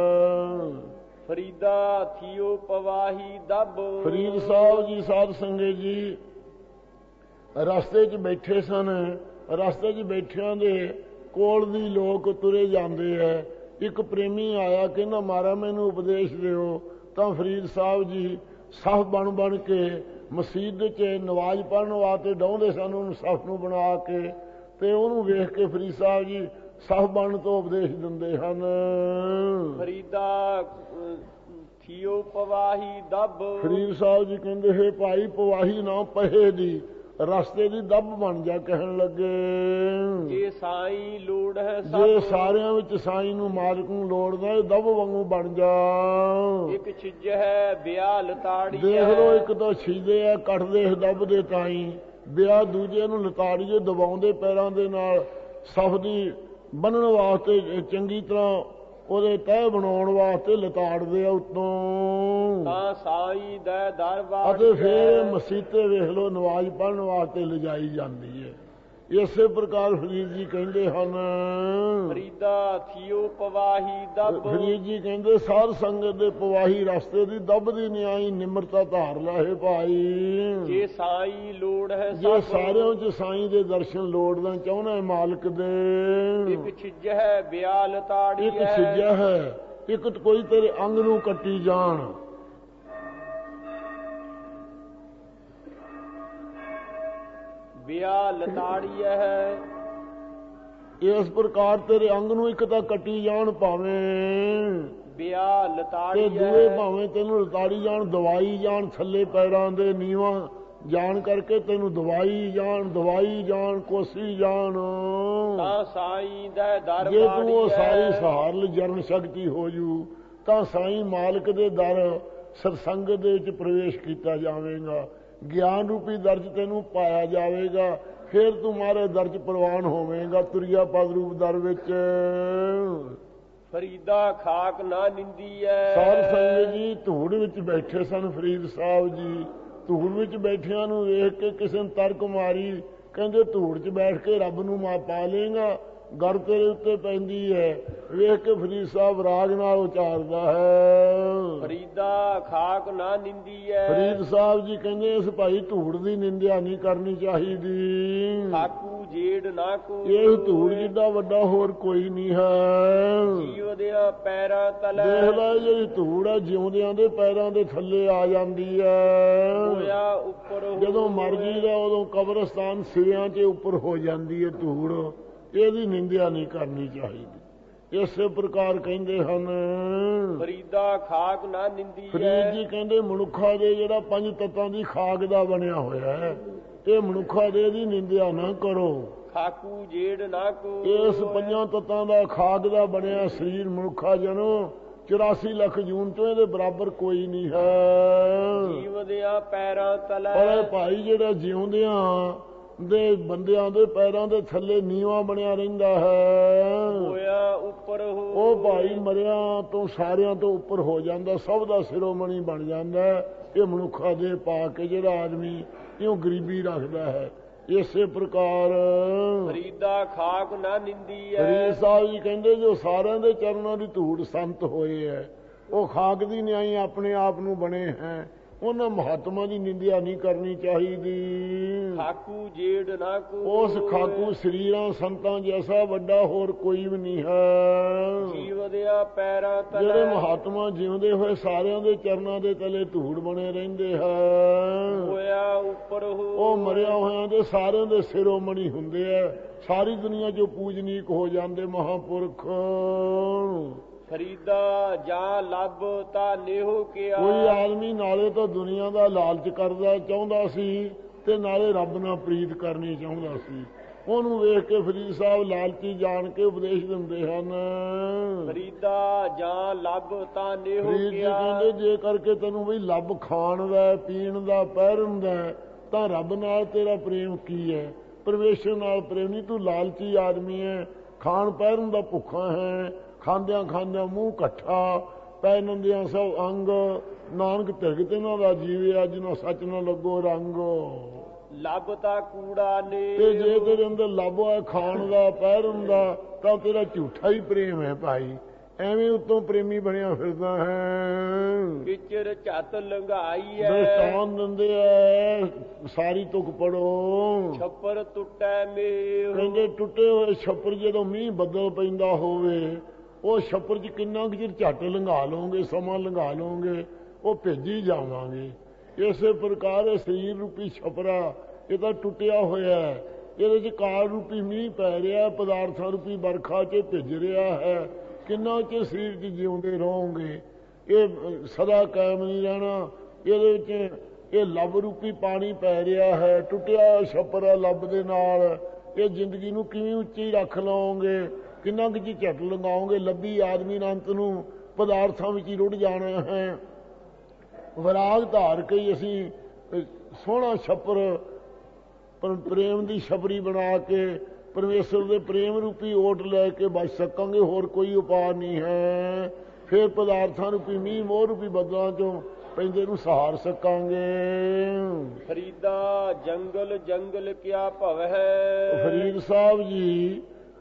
ਫਰੀਦਾ ਥੀਓ ਪਵਾਹੀ ਦੱਬ, ਫਰੀਦ ਸਾਹਿਬ ਜੀ ਸਾਧ ਸੰਗਤ ਜੀ ਰਸਤੇ 'ਚ ਬੈਠੇ ਸਨ। ਰਸਤੇ 'ਚ ਬੈਠਿਆਂ ਦੇ ਕੋਲ ਦੀ ਲੋਕ ਤੁਰੇ ਜਾਂਦੇ ਐ। ਇੱਕ ਪ੍ਰੇਮੀ ਆਇਆ, ਕਹਿੰਦਾ ਮਹਾਰਾਜ ਮੈਨੂੰ ਉਪਦੇਸ਼ ਦਿਓ। ਤਾਂ ਫਰੀਦ ਸਾਹਿਬ ਜੀ ਸਫ ਬਣ ਬਣ ਕੇ ਮਸੀਤ 'ਚ ਨਵਾਜ਼ ਪੜ੍ਹਨ ਵਾਸਤੇ ਡਾਉਂਦੇ ਸਨ, ਉਹਨੂੰ ਸਫ ਨੂੰ ਬਣਾ ਕੇ, ਤੇ ਉਹਨੂੰ ਵੇਖ ਕੇ ਫਰੀਦ ਸਾਹਿਬ ਜੀ ਸਫ ਬਣਨ ਤੋਂ ਉਪਦੇਸ਼ ਦਿੰਦੇ ਹਨ। ਫਰੀਦਾ ਥੀਓ ਪਵਾਹੀ ਦੱਬ, ਫਰੀਦ ਸਾਹਿਬ ਜੀ ਕਹਿੰਦੇ ਹੈ ਭਾਈ ਪਵਾਹੀ ਨਾ ਪਹੇ ਦੀ, ਰਸਤੇ ਦੀ ਦੱਬ ਬਣ ਜਾ। ਕਹਿਣ ਲੱਗੇ ਜੇ ਸਾਈਂ ਲੋੜ ਹੈ ਸਭ, ਜੇ ਸਾਰਿਆਂ ਵਿੱਚ ਸਾਈਂ ਨੂੰ ਮਾਲਕ ਨੂੰ ਲੋੜਦਾ, ਇਹ ਦੱਬ ਵਾਂਗੂ ਬਣ ਜਾ। ਇੱਕ ਛਿੱਜ ਹੈ ਵਿਆਹ ਲਤਾੜੀ, ਦੇਖ ਲੋ ਇੱਕ ਤਾਂ ਛਿੱਜਦੇ ਆ ਕੱਟਦੇ ਦੱਬ ਦੇ ਤਾਈ, ਵਿਆਹ ਦੂਜੇ ਨੂੰ ਲਤਾੜੀਏ ਦਬਾਉਂਦੇ ਪੈਰਾਂ ਦੇ ਨਾਲ, ਸਫ ਦੀ ਬੰਨਣ ਵਾਸਤੇ ਚੰਗੀ ਤਰ੍ਹਾਂ ਉਹਦੇ ਤਹਿ ਬਣਾਉਣ ਵਾਸਤੇ ਲਤਾੜਦੇ ਆ ਉੱਤੋਂ। ਤਾਂ ਸਾਈਂ ਦਾ ਦਰਬਾਰ, ਅਤੇ ਫਿਰ ਮਸੀਤੇ ਵੇਖ ਲੋ ਨਵਾਜ਼ ਪੜ੍ਹਨ ਵਾਸਤੇ ਲਿਜਾਈ ਜਾਂਦੀ ਹੈ। ਇਸੇ ਪ੍ਰਕਾਰ ਫਰੀਦ ਜੀ ਕਹਿੰਦੇ ਹਨ, ਫਰੀਦਾ ਥੀਓ ਪਵਾਹੀ ਦੱਬ, ਫਰੀਦ ਜੀ ਕਹਿੰਦੇ ਸਾਧ ਸੰਗਤ ਦੇ ਪਵਾਹੀ ਰਸਤੇ ਦੀ ਦੱਬਦੀ ਨਿਆਈ, ਨਿਮਰਤਾ ਧਾਰ ਲਾਹੇ ਭਾਈ। ਜੇ ਸਾਈਂ ਲੋੜ ਹੈ ਜੇ ਸਭ, ਸਾਰਿਆਂ 'ਚ ਸਾਈਂ ਦੇ ਦਰਸ਼ਨ ਲੋੜਦਾ ਚਾਹੁੰਦਾ ਮਾਲਕ ਦੇ। ਇੱਕ ਛਿੱਜ ਹੈ ਵਿਆਹ ਲਤਾੜੀ, ਇੱਕ ਛਿੱਜਿਆ ਹੈ, ਇੱਕ ਕੋਈ ਤੇਰੇ ਅੰਗ ਨੂੰ ਕੱਟੀ ਜਾਣ। ਵਿਆਹ ਲਤਾੜੀ ਹੈ, ਇਸ ਪ੍ਰਕਾਰ ਤੇਰੇ ਅੰਗ ਨੂੰ ਇੱਕ ਤਾਂ ਕੱਟੀ ਜਾਣ ਭਾਵੇਂ, ਵਿਆਹ ਤੇ ਲਤਾੜੀ ਦੂਏ ਹੈ, ਭਾਵੇਂ ਤੈਨੂੰ ਲਤਾੜੀ ਜਾਣ, ਦਵਾਈ ਜਾਣ, ਥੱਲੇ ਪੈਰਾਂ ਦੇ ਨੀਵਾਂ ਜਾਣ ਕਰਕੇ ਤੈਨੂੰ ਦਵਾਈ ਜਾਣ, ਦਵਾਈ ਜਾਣ, ਕੋਸੀ ਜਾਣ। ਤਾਂ ਸਾਈਂ ਦਾ ਜੇ ਦਰਬਾਰ, ਤੂੰ ਉਹ ਸਾਈ ਸਹਾਰਲ ਜਰਨ ਸ਼ਕਤੀ ਹੋ ਜੂ, ਤਾਂ ਸਾਈਂ ਮਾਲਕ ਦੇ ਦਰ ਸਤਸੰਗ ਦੇ ਵਿੱਚ ਪ੍ਰਵੇਸ਼ ਕੀਤਾ ਜਾਵੇਗਾ, ਗਿਆਨ ਰੂਪੀ ਦਰ 'ਚ ਤੈਨੂੰ ਪਾਇਆ ਜਾਵੇਗਾ, ਫਿਰ ਤੂੰ ਮਾਰੇ ਦਰ 'ਚ ਪ੍ਰਵਾਨ ਹੋਵੇਂਗਾ, ਤੁਰਿਆ ਪਦ ਰੂਪ ਦਰ ਵਿੱਚ। ਫਰੀਦਾ ਖਾਕ ਨਾ ਨਿੰਦੀ ਹੈ। ਸਾਧ ਸੰਗਤ ਜੀ ਧੂੜ ਵਿੱਚ ਬੈਠੇ ਸਨ ਫਰੀਦ ਸਾਹਿਬ ਜੀ। ਧੂੜ ਵਿੱਚ ਬੈਠਿਆਂ ਨੂੰ ਵੇਖ ਕੇ ਕਿਸੇ ਨੇ ਤਰਕ ਮਾਰੀ, ਕਹਿੰਦੇ ਧੂੜ 'ਚ ਬੈਠ ਕੇ ਰੱਬ ਨੂੰ ਮਾ ਪਾ ਲੇਗਾ, ਗਰ ਤੇਰੇ ਉੱਤੇ ਪੈਂਦੀ ਹੈ। ਵੇਖ ਕੇ ਫਰੀਦ ਸਾਹਿਬ ਰਾਗ ਨਾਲ ਉਚਾਰਦਾ ਹੈ, ਫਰੀਦਾ ਖਾਕ ਨਾ ਨਿੰਦੀ ਹੈ। ਫਰੀਦ ਸਾਹਿਬ ਜੀ ਕਹਿੰਦੇ ਇਸ ਭਾਈ ਧੂੜ ਦੀ ਨਿੰਦਿਆ ਨਹੀਂ ਕਰਨੀ ਚਾਹੀਦੀ। ਖਾਕੂ ਜੇੜ ਨਾ ਕੋ, ਇਹ ਧੂੜ ਜਿੱਡਾ ਵੱਡਾ ਹੋਰ ਕੋਈ ਨਹੀਂ ਹੈ। ਜੀਵ ਦਿਆਂ ਪੈਰਾਂ ਤਲੇ, ਦੇਖ ਲੈ ਜਿਹੜੀ ਧੂੜ ਹੈ ਜਿਉਂਦਿਆਂ ਦੇ ਪੈਰਾਂ ਦੇ ਥੱਲੇ ਆ ਜਾਂਦੀ ਹੈ। ਹੋਇਆ ਉੱਪਰ ਹੋ, ਜਦੋਂ ਮਰਜੀ ਦਾ ਉਦੋਂ ਕਬਰਸਤਾਨ ਸਿਰਿਆਂ 'ਚ ਉੱਪਰ ਹੋ ਜਾਂਦੀ ਹੈ ਧੂੜ। ਇਹਦੀ ਨਿੰਦਿਆ ਨਹੀਂ ਕਰਨੀ ਚਾਹੀਦੀ। ਇਸੇ ਪ੍ਰਕਾਰ ਕਹਿੰਦੇ ਹਨ ਫਰੀਦਾ ਖਾਕ ਨਾ ਨਿੰਦੀ ਫਰੀਦ ਹੈ। ਜੀ ਕਹਿੰਦੇ ਮਨੁੱਖਾ ਦੇ ਜਿਹੜਾ ਪੰਜ ਤੱਤਾਂ ਦੀ ਖਾਕ ਦਾ ਬਣਿਆ ਹੋਇਆ ਹੈ, ਇਹ ਮਨੁੱਖਾ ਦੇ ਦੀ ਨਿੰਦਿਆ ਨਾ ਕਰੋ। ਖਾਕੂ ਜੇੜ ਨਾ ਕੋ। ਇਸ ਪੰਜਾਂ ਤੱਤਾਂ ਦਾ ਖਾਕ ਦਾ ਬਣਿਆ ਸਰੀਰ ਮਨੁੱਖਾ ਜਨੋ ਚੁਰਾਸੀ ਲੱਖ ਜੂਨ ਤੋਂ ਇਹਦੇ ਬਰਾਬਰ ਕੋਈ ਨਹੀਂ ਹੈ। ਜੀਵਦਿਆਂ ਪੈਰਾਂ ਤਲੇ ਪਰ ਭਾਈ ਜਿਹੜਾ ਜਿਉਂਦਿਆਂ ਦੇ ਬੰਦਿਆਂ ਦੇ ਪੈਰਾਂ ਦੇ ਥੱਲੇ ਨੀਵਾਂ ਬਣਿਆ ਰਹਿੰਦਾ ਹੈ, ਹੋਇਆ ਉੱਪਰ ਹੋ। ਉਹ ਭਾਈ ਮਰਿਆਂ ਤੋਂ ਸਾਰਿਆਂ ਤੋਂ ਉੱਪਰ ਹੋ ਜਾਂਦਾ, ਸਭ ਦਾ ਸਿਰੋਮਣੀ ਬਣ ਜਾਂਦਾ। ਇਹ ਮਨੁੱਖਾ ਦੇ ਪਾ ਕੇ ਜਿਹੜਾ ਆਦਮੀ ਇਉਂ ਗਰੀਬੀ ਰੱਖਦਾ ਹੈ। ਇਸੇ ਪ੍ਰਕਾਰ ਫਰੀਦਾ ਖਾਕ ਨਾ ਨਿੰਦੀ ਹੈ। ਫਰੀਦ ਸਾਹਿਬ ਜੀ ਕਹਿੰਦੇ ਜੋ ਸਾਰਿਆਂ ਦੇ ਚਰਨਾਂ ਦੀ ਧੂੜ ਸੰਤ ਹੋਏ ਹੈ, ਉਹ ਖਾਕ ਦੀ ਨਿਆਈ ਆਪਣੇ ਆਪ ਨੂੰ ਬਣੇ ਹੈ। ਉਹਨਾਂ ਮਹਾਤਮਾ ਦੀ ਨਿੰਦਿਆ ਨਹੀਂ ਕਰਨੀ ਚਾਹੀਦੀ। ਖਾਕੂ ਜੇੜ ਨਾ ਕੋ। ਉਸ ਖਾਕੂ ਸਰੀਰਾਂ ਸੰਤਾਂ ਜੈਸਾ ਵੱਡਾ ਹੋਰ ਕੋਈ ਵੀ ਨਹੀਂ ਹੈ। ਜੀਵਦਿਆਂ ਪੈਰਾਂ ਤਲੇ ਜਿਹੜੇ ਮਹਾਤਮਾ ਜਿਉਂਦੇ ਹੋਏ ਸਾਰਿਆਂ ਦੇ ਚਰਨਾਂ ਦੇ ਤਲੇ ਧੂੜ ਬਣੇ ਰਹਿੰਦੇ ਹੈ, ਹੋਇਆ ਉੱਪਰ ਹੋ। ਉਹ ਮਰਿਆ ਹੋਇਆਂ ਦੇ ਸਾਰਿਆਂ ਦੇ ਸਿਰੋਮਣੀ ਹੁੰਦੇ ਆ। ਸਾਰੀ ਦੁਨੀਆ 'ਚੋਂ ਪੂਜਨੀਕ ਹੋ ਜਾਂਦੇ ਮਹਾਂਪੁਰਖ। ਫਰੀਦਾ ਜਾਂ ਲੱਭ ਤਾਂ ਨੇਹੋ ਕਿਆ। ਕੋਈ ਆਦਮੀ ਨਾਲੇ ਤਾਂ ਦੁਨੀਆ ਦਾ ਲਾਲਚ ਕਰਦਾ ਚਾਹੁੰਦਾ ਸੀ ਤੇ ਨਾਲੇ ਰੱਬ ਨਾਲ ਪ੍ਰੀਤ ਕਰਨੀ ਚਾਹੁੰਦਾ ਸੀ। ਉਹਨੂੰ ਵੇਖ ਕੇ ਫਰੀਦ ਸਾਹਿਬ ਲਾਲਚੀ ਜਾਣ ਕੇ ਉਪਦੇਸ਼ ਦਿੰਦੇ ਹਨ। ਫਰੀਦਾ ਜਾਂ ਲੱਭ ਤਾਂ ਨੇਹੋ ਫਰੀਦ ਜੀ ਕਿਆ। ਕਹਿੰਦੇ ਜੇ ਕਰਕੇ ਤੈਨੂੰ ਵੀ ਲੱਭ ਖਾਣ ਦਾ ਪੀਣ ਦਾ ਪਹਿਰਨ ਦਾ ਤਾਂ ਰੱਬ ਨਾਲ ਤੇਰਾ ਪ੍ਰੇਮ ਕੀ ਹੈ? ਪਰਮੇਸ਼ਰ ਨਾਲ ਪ੍ਰੇਮ ਨਹੀਂ। ਤੂੰ ਲਾਲਚੀ ਆਦਮੀ ਹੈ, ਖਾਣ ਪਹਿਰਨ ਦਾ ਭੁੱਖਾ ਹੈ। ਖਾਂਦਿਆਂ ਖਾਂਦਿਆਂ ਮੂੰਹ ਇਕੱਠਾ, ਪੈਨੰਦਿਆਂ ਸਭ ਅੰਗ। ਨਾਨਕ ਧਿਰਗਤ ਇਹਨਾਂ ਦਾ ਜੀਵੇ ਅੱਜ ਨਾ ਸੱਚ ਨਾ ਲੱਗੋ ਰੰਗ। ਲੱਭ ਤਾਂ ਕੂੜਾ ਨੇ। ਤੇ ਜੇ ਤੇਰੇ ਅੰਦਰ ਲੱਭ ਹੈ ਖਾਣ ਦਾ ਪਹਿਰਨ ਦਾ ਤਾਂ ਤੇਰਾ ਝੂਠਾ ਹੀ ਪ੍ਰੇਮ ਹੈ ਭਾਈ। ਐਵੇਂ ਉਤੋਂ ਪ੍ਰੇਮੀ ਬਣਿਆ ਫਿਰਦਾ ਹੈ। ਵਿਚਰ ਝੱਤ ਲੰਘਾਈ ਹੈ। ਦਸਤਾਨ ਦਿੰਦੇ ਐ ਸਾਰੀ ਤੁਕ ਪੜੋ। ਛੱਪਰ ਟੁੱਟੈ ਮੇਹ। ਕਹਿੰਦੇ ਟੁੱਟੇ ਹੋਏ ਛੱਪਰ ਜਦੋਂ ਮੀਂਹ ਬੱਦਲ ਪੈਂਦਾ ਹੋਵੇ, ਉਹ ਛੱਪਰ 'ਚ ਕਿੰਨਾ ਕੁ ਚਿਰ ਝੱਟ ਲੰਘਾ ਲਓਗੇ, ਸਮਾਂ ਲੰਘਾ ਲਓਗੇ, ਉਹ ਭੇਜੀ ਜਾਵਾਂਗੇ। ਇਸੇ ਪ੍ਰਕਾਰ ਇਹ ਸਰੀਰ ਰੂਪੀ ਛਪਰਾ ਇਹ ਤਾਂ ਟੁੱਟਿਆ ਹੋਇਆ ਹੈ। ਇਹਦੇ 'ਚ ਕਾਲ ਰੂਪੀ ਮੀਂਹ ਪੈ ਰਿਹਾ, ਪਦਾਰਥਾਂ ਰੂਪੀ ਵਰਖਾ 'ਚ ਭਿੱਜ ਰਿਹਾ ਹੈ। ਕਿੰਨਾ ਚਿਰ ਸਰੀਰ 'ਚ ਜਿਉਂਦੇ ਰਹੋਗੇ? ਇਹ ਸਦਾ ਕਾਇਮ ਨਹੀਂ ਰਹਿਣਾ। ਇਹਦੇ ਵਿੱਚ ਇਹ ਲੱਭ ਰੂਪੀ ਪਾਣੀ ਪੈ ਰਿਹਾ ਹੈ, ਟੁੱਟਿਆ ਛੱਪਰ ਲੱਭ ਦੇ ਨਾਲ। ਇਹ ਜ਼ਿੰਦਗੀ ਨੂੰ ਕਿਵੇਂ ਉੱਚੀ ਰੱਖ ਲਓਗੇ? ਕਿੰਨਾ ਕੁ ਚਿਰ ਝੱਟ ਲੰਘਾਓਗੇ? ਲੱਭੀ ਆਦਮੀ ਅੰਤ ਨੂੰ ਪਦਾਰਥਾਂ ਵਿੱਚ ਹੀ ਰੁੜ ਜਾਣਾ ਹੈ। ਵਿਰਾਗ ਧਾਰ ਕੇ ਅਸੀਂ ਸੋਹਣਾ ਛੱਪਰ ਪ੍ਰੇਮ ਦੀ ਛਪਰੀ ਬਣਾ ਕੇ ਪਰਮੇਸ਼ਰ ਦੇ ਪ੍ਰੇਮ ਰੂਪੀ ਓਟ ਲੈ ਕੇ ਬਚ ਸਕਾਂਗੇ। ਹੋਰ ਕੋਈ ਉਪਾਅ ਨਹੀਂ ਹੈ। ਫਿਰ ਪਦਾਰਥਾਂ ਰੂਪੀ ਮੀਂਹ ਮੋਹ ਰੂਪੀ ਬੱਦਲਾਂ 'ਚੋਂ ਪੈਂਦੇ ਨੂੰ ਸਹਾਰ ਸਕਾਂਗੇ। ਫਰੀਦਾ ਜੰਗਲ ਜੰਗਲ ਕਿਆ ਭਵ ਹੈ। ਫਰੀਦ ਸਾਹਿਬ ਜੀ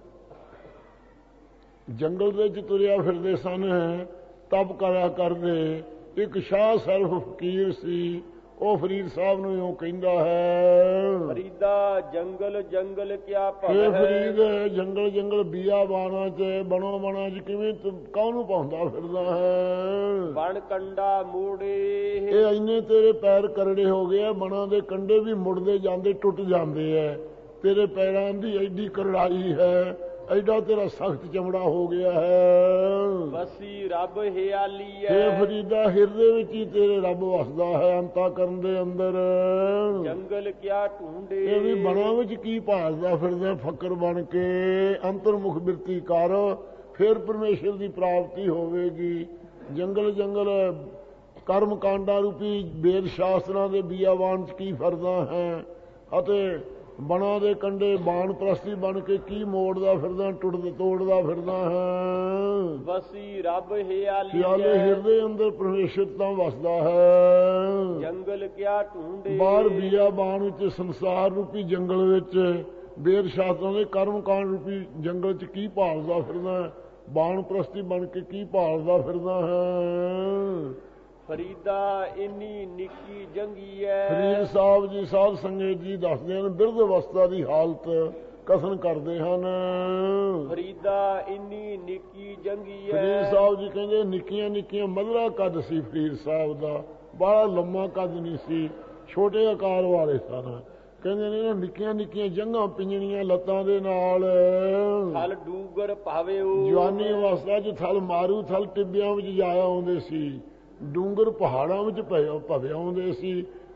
ਜੰਗਲ ਦੇ ਵਿੱਚ ਤੁਰਿਆ ਫਿਰਦੇ ਸਨ, ਤਪ ਕਰਿਆ ਕਰਦੇ। ਇੱਕ ਸ਼ਾਹ ਸਰਫ ਫਕੀਰ ਸੀ, ਉਹ ਫਰੀਦ ਸਾਹਿਬ ਨੂੰ ਇਉਂ ਕਹਿੰਦਾ ਹੈ। ਫਰੀਦਾ ਜੰਗਲ ਜੰਗਲ ਕਿਆ ਭਵ ਇਹ ਹੈ। ਫਰੀਦ ਜੰਗਲ ਜੰਗਲ ਬੀਆ ਬਾਣਾ 'ਚ ਬਣੋ ਬਣਾ 'ਚ ਕਿਵੇਂ ਕਾਹਨੂੰ ਪਾਉਂਦਾ ਫਿਰਦਾ ਹੈ? ਬਣ ਕੰਡਾ ਮੋੜੇ। ਇਹ ਇੰਨੇ ਤੇਰੇ ਪੈਰ ਕਰੜੇ ਹੋ ਗਏ ਆ, ਬਣਾ ਦੇ ਕੰਡੇ ਵੀ ਮੁੜਦੇ ਜਾਂਦੇ, ਟੁੱਟ ਜਾਂਦੇ ਐ। ਤੇਰੇ ਪੈਰਾਂ ਦੀ ਐਡੀ ਕਰੜਾਈ ਹੈ, ਐਡਾ ਤੇਰਾ ਸਖਤ ਚਮੜਾ ਹੋ ਗਿਆ ਹੈ। ਵਸੀ ਰੱਬ ਹਿਆਲੀ ਹੈ। ਇਹ ਫਰੀਦਾ ਹਿਰਦੇ ਵਿੱਚ ਹੀ ਤੇਰੇ ਰੱਬ ਵਸਦਾ ਹੈ, ਅੰਤਾ ਕਰਨ ਦੇ ਅੰਦਰ। ਜੰਗਲ ਕਿਆ ਢੂੰਡੇ। ਇਹ ਵੀ ਬਣਾ ਵਿੱਚ ਕੀ ਭਾਲਦਾ ਫਿਰਦਾ ਫਕਰ ਬਣ ਕੇ? ਅੰਤਰਮੁਖ ਬਿਰਤੀ ਕਰ, ਫਿਰ ਪਰਮੇਸ਼ਰ ਦੀ ਪ੍ਰਾਪਤੀ ਹੋਵੇਗੀ। ਜੰਗਲ ਜੰਗਲ ਕਰਮ ਕਾਂਡਾਂ ਰੂਪੀ ਵੇਦ ਸ਼ਾਸਤਰਾਂ ਦੇ ਬੀਆਵਾਨ 'ਚ ਕੀ ਫਿਰਦਾ ਹੈ? ਅਤੇ ਬਣਾ ਦੇ ਕੰਡੇ ਬਾਣ ਪ੍ਰਸਤੀ ਬਣ ਕੇ ਕੀ ਮੋੜਦਾ ਫਿਰਦਾ, ਟੁੱਟਦਾ ਤੋੜਦਾ ਫਿਰਦਾ ਹੈ? ਵਸੀ ਰੱਬ ਹਿਆਲੀ ਖਿਆਲੇ ਹੈ। ਹਿਰਦੇ ਅੰਦਰ ਪਰਮੇਸ਼ਰ ਤਾਂ ਵਸਦਾ ਹੈ। ਜੰਗਲ ਕਿਆ ਢੂੰਡੇ। ਬਾਹਰ ਬੀਆ ਬਾਣ ਵਿੱਚ ਸੰਸਾਰ ਰੂਪੀ ਜੰਗਲ ਵਿੱਚ ਵੇਦ ਸ਼ਾਸਤਰਾਂ ਦੇ ਕਰਮ ਕਾਂਡ ਰੂਪੀ ਜੰਗਲ 'ਚ ਕੀ ਭਾਲਦਾ ਫਿਰਦਾ? ਬਾਣ ਪ੍ਰਸਤੀ ਬਣ ਕੇ ਕੀ ਭਾਲਦਾ ਫਿਰਦਾ ਹੈ? ਫਰੀਦਾ ਇੰਨੀ ਨਿੱਕੀ ਜੰਗੀ ਹੈ। ਫਰੀਦ ਸਾਹਿਬ ਜੀ ਸਾਧ ਸੰਗਤ ਜੀ ਦੱਸਦੇ ਹਨ, ਬਿਰਧ ਅਵਸਥਾ ਦੀ ਹਾਲਤ ਕਥਨ ਕਰਦੇ ਹਨ। ਫਰੀਦਾ ਇੰਨੀ ਨਿੱਕੀ ਜੰਗੀ ਹੈ। ਫਰੀਦ ਸਾਹਿਬ ਜੀ ਕਹਿੰਦੇ ਨਿੱਕੀਆਂ ਨਿੱਕੀਆਂ ਮਧਰਾ ਕੱਦ ਸੀ ਫਰੀਦ ਸਾਹਿਬ ਦਾ, ਬੜਾ ਲੰਮਾ ਕੱਦ ਨਹੀਂ ਸੀ, ਛੋਟੇ ਆਕਾਰ ਵਾਲੇ ਸਨ। ਕਹਿੰਦੇ ਨੇ ਨਾ ਨਿੱਕੀਆਂ ਨਿੱਕੀਆਂ ਜੰਘਾਂ ਪਿੰਜਣੀਆਂ ਲੱਤਾਂ ਦੇ ਨਾਲ। ਥਲ ਡੂਗਰ ਭਾਵੇਓ। ਜਵਾਨੀ ਅਵਸਥਾ 'ਚ ਥਲ ਮਾਰੂ ਥਲ ਟਿੱਬਿਆਂ ਵਿੱਚ ਜਾਇਆ ਆਉਂਦੇ ਸੀ, ਡੂੰਗਰ ਪਹਾੜਾਂ ਵਿੱਚ ਭਵੇ ਆਉਂਦੇ ਸੀ।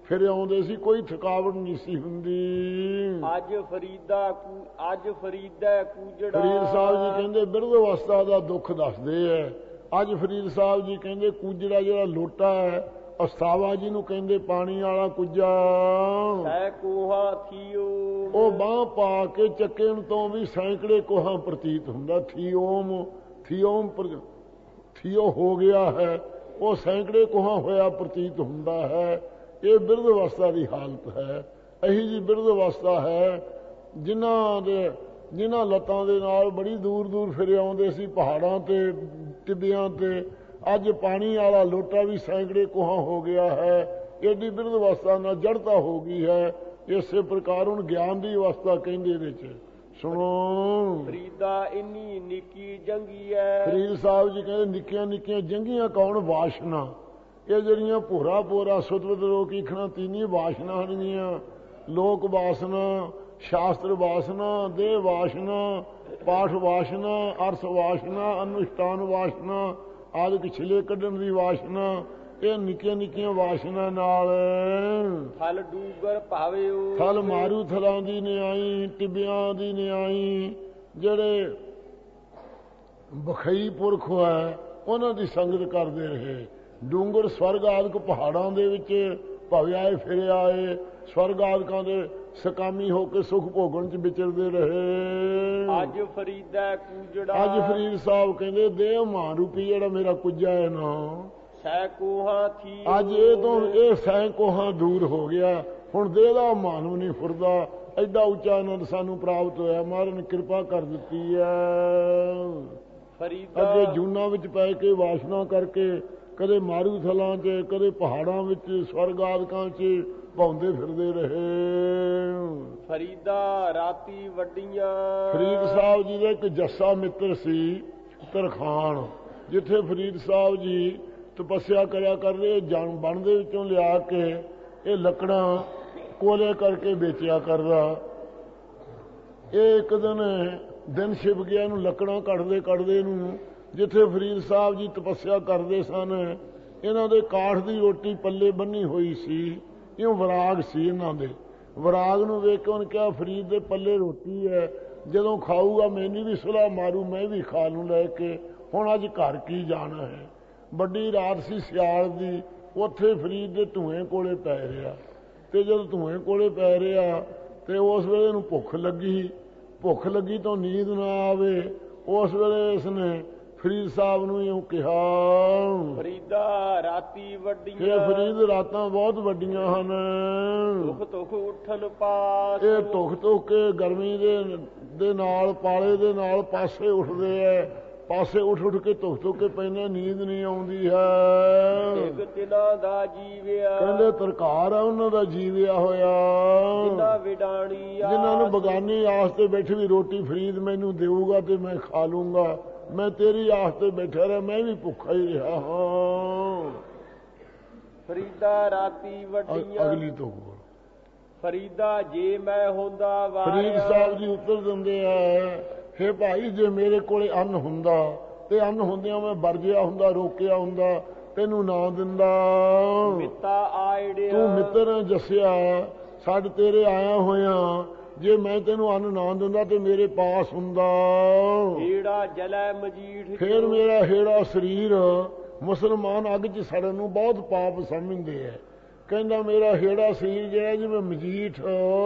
ਫਿਰ ਆਉਂਦੇ ਸੀ, ਕੋਈ ਥਕਾਵਟ ਨਹੀਂ ਸੀ ਹੁੰਦੀ। ਅੱਜ ਫਰੀਦਾ ਕੂ- ਅੱਜ ਫਰੀਦਾ ਕੂਜੜਾ। ਫਰੀਦ ਸਾਹਿਬ ਜੀ ਕਹਿੰਦੇ ਬਿਰਧ ਅਵਸਥਾ ਦਾ ਦੁੱਖ ਦੱਸਦੇ ਐ। ਅੱਜ ਫਰੀਦ ਸਾਹਿਬ ਜੀ ਕਹਿੰਦੇ ਕੂਜੜਾ ਜਿਹੜਾ ਲੋਟਾ ਹੈ, ਅਸਤਾਵਾ ਜੀ ਨੂੰ ਕਹਿੰਦੇ ਪਾਣੀ ਵਾਲਾ ਕੁੱਜਾ, ਸੈ ਕੋਹਾ ਥੀਓ, ਉਹ ਬਾਂਹ ਪਾ ਕੇ ਚੱਕਣ ਤੋਂ ਵੀ ਸੈਂਕੜੇ ਕੋਹਾਂ ਪ੍ਰਤੀਤ ਹੁੰਦਾ। ਥੀਓਮ ਥੀਓਮ ਥੀਓ ਹੋ ਗਿਆ ਹੈ, ਉਹ ਸੈਂਕੜੇ ਕੋਹਾਂ ਹੋਇਆ ਪ੍ਰਤੀਤ ਹੁੰਦਾ ਹੈ। ਇਹ ਬਿਰਧ ਅਵਸਥਾ ਦੀ ਹਾਲਤ ਹੈ। ਇਹੀ ਜੀ ਬਿਰਧ ਅਵਸਥਾ ਹੈ ਜਿਨ੍ਹਾਂ ਦੇ ਜਿਨ੍ਹਾਂ ਲੱਤਾਂ ਦੇ ਨਾਲ ਬੜੀ ਦੂਰ ਦੂਰ ਫਿਰੇ ਆਉਂਦੇ ਸੀ ਪਹਾੜਾਂ ਤੇ ਟਿੱਬਿਆਂ ਤੇ, ਅੱਜ ਪਾਣੀ ਵਾਲਾ ਲੋਟਾ ਵੀ ਸੈਂਕੜੇ ਕੋਹਾਂ ਹੋ ਗਿਆ ਹੈ। ਏਡੀ ਬਿਰਧ ਅਵਸਥਾ ਨਾਲ ਜੜਤਾ ਹੋ ਗਈ ਹੈ। ਇਸੇ ਪ੍ਰਕਾਰ ਹੁਣ ਗਿਆਨ ਦੀ ਅਵਸਥਾ ਕਹਿੰਦੇ ਇਹਦੇ ਚ। ਸੁਣੋ ਫਰੀਦਾ ਇੰਨੀ ਨਿੱਕੀ ਜੰਗੀ ਐ। ਫਰੀਦ ਸਾਹਿਬ ਜੀ ਕਹਿੰਦੇ ਨਿੱਕੀਆਂ ਨਿੱਕੀਆਂ ਜੰਗੀਆਂ ਕੌਣ? ਵਾਸ਼ਨਾ। ਇਹ ਜਿਹੜੀਆਂ ਭੋਰਾ ਭੋਰਾ ਸੁਤਵਤ ਲੋਕੀ ਖਣਾ ਤੀਨੀ ਵਾਸ਼ਨਾ ਹਨਗੀਆਂ। ਲੋਕ ਵਾਸਨਾ, ਸ਼ਾਸਤਰ ਵਾਸਨਾ, ਦੇਹ ਵਾਸ਼ਨਾ, ਪਾਠ ਵਾਸ਼ਨਾ, ਅਰਥ ਵਾਸ਼ਨਾ, ਅਨੁਸ਼ਠਾਨ ਵਾਸ਼ਨਾ, ਆਦਿਕ ਛਿਲੇ ਕੱਢਣ ਦੀ ਵਾਸ਼ਨਾ, ਇਹ ਨਿੱਕੀਆਂ ਨਿੱਕੀਆਂ ਵਾਸ਼ਨਾ ਨਾਲ ਥਲ ਡੂਗਰ ਭਾਵਿਓ, ਥਲ ਮਾਰੂ ਥਲਾਂ ਦੀ ਨਿਆਈ, ਟਿੱਬਿਆਂ ਦੀ ਨਿਆਈ, ਜਿਹੜੇ ਬਖਈ ਪੁਰਖ ਹੈ ਉਹਨਾਂ ਦੀ ਸੰਗਤ ਕਰਦੇ ਰਹੇ। ਡੂੰਗਰ ਸਵਰਗ ਆਦਿਕ ਪਹਾੜਾਂ ਦੇ ਵਿੱਚ ਭਵਿਆਏ ਫਿਰੇ ਆਏ, ਸਵਰਗ ਆਦਿਕਾਂ ਦੇ ਸਕਾਮੀ ਹੋ ਕੇ ਸੁਖ ਭੋਗਣ ਚ ਵਿਚਰਦੇ ਰਹੇ। ਅੱਜ ਫਰੀਦਾ ਕੂਜੜਾ, ਅੱਜ ਫਰੀਦ ਸਾਹਿਬ ਕਹਿੰਦੇ ਦੇਹ ਮਾਨ ਰੂਪੀ ਜਿਹੜਾ ਮੇਰਾ ਕੁੱਜਾ ਹੈ ਨਾ, ਸੈ ਕੋਹਾ ਥੀ, ਅੱਜ ਇਹ ਤੋਂ ਇਹ ਸੈ ਕੋਹਾਂ ਦੂਰ ਹੋ ਗਿਆ। ਹੁਣ ਦੇਹ ਦਾ ਮਾਨਵ ਨਹੀਂ ਫੁਰਦਾ। ਐਡਾ ਉੱਚਾ ਆਨੰਦ ਸਾਨੂੰ ਪ੍ਰਾਪਤ ਹੋਇਆ, ਮਹਾਰਾਜ ਨੇ ਕਿਰਪਾ ਕਰ ਦਿੱਤੀ ਹੈ। ਫਰੀਦਾ ਅੱਗੇ ਜੂਨਾਂ ਵਿੱਚ ਪੈ ਕੇ ਵਾਸ਼ਨਾ ਕਰਕੇ ਕਦੇ ਮਾਰੂ ਥਲਾਂ 'ਚ, ਕਦੇ ਪਹਾੜਾਂ ਵਿੱਚ, ਸਵਰਗ ਆਦਿਕਾਂ 'ਚ ਭੌਂਦੇ ਫਿਰਦੇ ਰਹੇ। ਫਰੀਦਾ ਰਾਤੀ ਵੱਡੀਆਂ। ਫਰੀਦ ਸਾਹਿਬ ਜੀ ਦਾ ਇੱਕ ਜੱਸਾ ਮਿੱਤਰ ਸੀ ਤਰਖਾਣ, ਜਿੱਥੇ ਫਰੀਦ ਸਾਹਿਬ ਜੀ ਤਪੱਸਿਆ ਕਰਿਆ ਕਰਦੇ, ਜਨ ਬਣ ਦੇ ਵਿੱਚੋਂ ਲਿਆ ਕੇ ਇਹ ਲੱਕੜਾਂ ਕੋਲੇ ਕਰਕੇ ਵੇਚਿਆ ਕਰਦਾ। ਇਹ ਇੱਕ ਦਿਨ ਦਿਨ ਛਿਪ ਗਿਆ, ਇਹਨੂੰ ਲੱਕੜਾਂ ਕੱਢਦੇ ਕੱਢਦੇ ਨੂੰ ਜਿੱਥੇ ਫਰੀਦ ਸਾਹਿਬ ਜੀ ਤਪੱਸਿਆ ਕਰਦੇ ਸਨ, ਇਹਨਾਂ ਦੇ ਕਾਠ ਦੀ ਰੋਟੀ ਪੱਲੇ ਬੰਨੀ ਹੋਈ ਸੀ। ਇਉਂ ਵਿਰਾਗ ਸੀ ਇਹਨਾਂ ਦੇ। ਵਿਰਾਗ ਨੂੰ ਵੇਖ ਕੇ ਉਹਨੇ ਕਿਹਾ ਫਰੀਦ ਦੇ ਪੱਲੇ ਰੋਟੀ ਹੈ, ਜਦੋਂ ਖਾਊਗਾ ਮੈਨੂੰ ਵੀ ਸੁਲਾ ਮਾਰੂ, ਮੈਂ ਵੀ ਖਾ ਲੂੰ ਲੈ ਕੇ। ਹੁਣ ਅੱਜ ਘਰ ਕੀ ਜਾਣਾ ਹੈ। ਵੱਡੀ ਰਾਤ ਸੀ ਸਿਆਲ ਦੀ, ਉੱਥੇ ਫਰੀਦ ਦੇ ਧੂਏ ਕੋਲੇ ਪੈ ਰਿਹਾ, ਤੇ ਜਦੋਂ ਧੂਏ ਕੋਲੇ ਪੈ ਰਿਹਾ ਤੇ ਉਸ ਵੇਲੇ ਇਹਨੂੰ ਭੁੱਖ ਲੱਗੀ। ਭੁੱਖ ਲੱਗੀ ਤਾਂ ਨੀਂਦ ਨਾ ਆਵੇ, ਉਸ ਵੇਲੇ ਇਸਨੇ ਫਰੀਦ ਸਾਹਿਬ ਨੂੰ ਇਉਂ ਕਿਹਾ, ਫਰੀਦਾ ਰਾਤੀ ਵੱਡੀਆਂ। ਇਹ ਫਰੀਦ ਰਾਤਾਂ ਬਹੁਤ ਵੱਡੀਆਂ ਹਨ, ਤੁਖ ਤੁਖ ਉੱਠਣ ਪਾਸ। ਇਹ ਧੁੱਖ ਧੁੱਖ ਕੇ ਗਰਮੀ ਦੇ ਦੇ ਨਾਲ ਪਾਲੇ ਦੇ ਨਾਲ ਪਾਸੇ ਉੱਠਦੇ ਐ, ਪਾਸੇ ਉੱਠ ਉੱਠ ਕੇ ਧੁੱਖ ਧੁੱਖ ਕੇ ਪੈਂਦੇ, ਨੀਂਦ ਨਹੀਂ ਆਉਂਦੀ ਹੈ। ਇੱਕ ਤਿਨਾਂ ਦਾ ਜੀਵਿਆ, ਕਹਿੰਦੇ ਤਰਕਾਰ ਆ ਉਹਨਾਂ ਦਾ ਜੀਵਿਆ ਹੋਇਆ, ਜਿਨ੍ਹਾਂ ਵਿਡਾਣੀ ਆਸ, ਜਿਨ੍ਹਾਂ ਨੂੰ ਬਗਾਨੀ ਆਸ ਤੇ ਬੈਠੇ ਵੀ ਰੋਟੀ ਫਰੀਦ ਮੈਨੂੰ ਦੇਊਗਾ ਤੇ ਮੈਂ ਖਾ ਲੂੰਗਾ, ਮੈਂ ਤੇਰੀ ਆਸ ਤੇ ਬੈਠਾ ਰਿਹਾ, ਮੈਂ ਵੀ ਭੁੱਖਾ ਹੀ ਰਿਹਾ ਹਾਂ। ਫਰੀਦਾ ਰਾਤੀ ਵੱਡੀਆਂ। ਅਗਲੀ ਤੋਂ ਹੋਰ ਫਰੀਦਾ ਜੇ ਮੈਂ ਹੁੰਦਾ ਵਾਰਿਆ। ਫਰੀਦ ਸਾਹਿਬ ਜੀ ਉੱਤਰ ਦਿੰਦੇ ਆ, ਹੇ ਭਾਈ ਜੇ ਮੇਰੇ ਕੋਲੇ ਅੰਨ ਹੁੰਦਾ ਤੇ ਅੰਨ ਹੁੰਦਿਆਂ ਮੈਂ ਵਰਜਿਆ ਹੁੰਦਾ, ਰੋਕਿਆ ਹੁੰਦਾ, ਤੈਨੂੰ ਨਾ ਦਿੰਦਾ। ਮਿੱਤਾ ਆਇੜਿਆ, ਤੂੰ ਮਿੱਤਰ ਜੱਸਿਆ, ਛੱਡ ਤੇਰੇ ਆਇਆ ਹੋਇਆ, ਜੇ ਮੈਂ ਤੈਨੂੰ ਅੰਨ ਨਾ ਦਿੰਦਾ ਤੇ ਮੇਰੇ ਪਾਸ ਹੁੰਦਾ। ਹੀੜਾ ਜਲੈ ਮਜੀਠ, ਫੇਰ ਮੇਰਾ ਹੇੜਾ ਸਰੀਰ ਮੁਸਲਮਾਨ ਅੱਗ 'ਚ ਸੜਨ ਨੂੰ ਬਹੁਤ ਪਾਪ ਸਮਝਦੇ ਐ। ਕਹਿੰਦਾ ਮੇਰਾ ਹੇੜਾ ਸਰੀਰ ਜਿਹੜਾ ਜਿਵੇਂ ਮਜੀਠ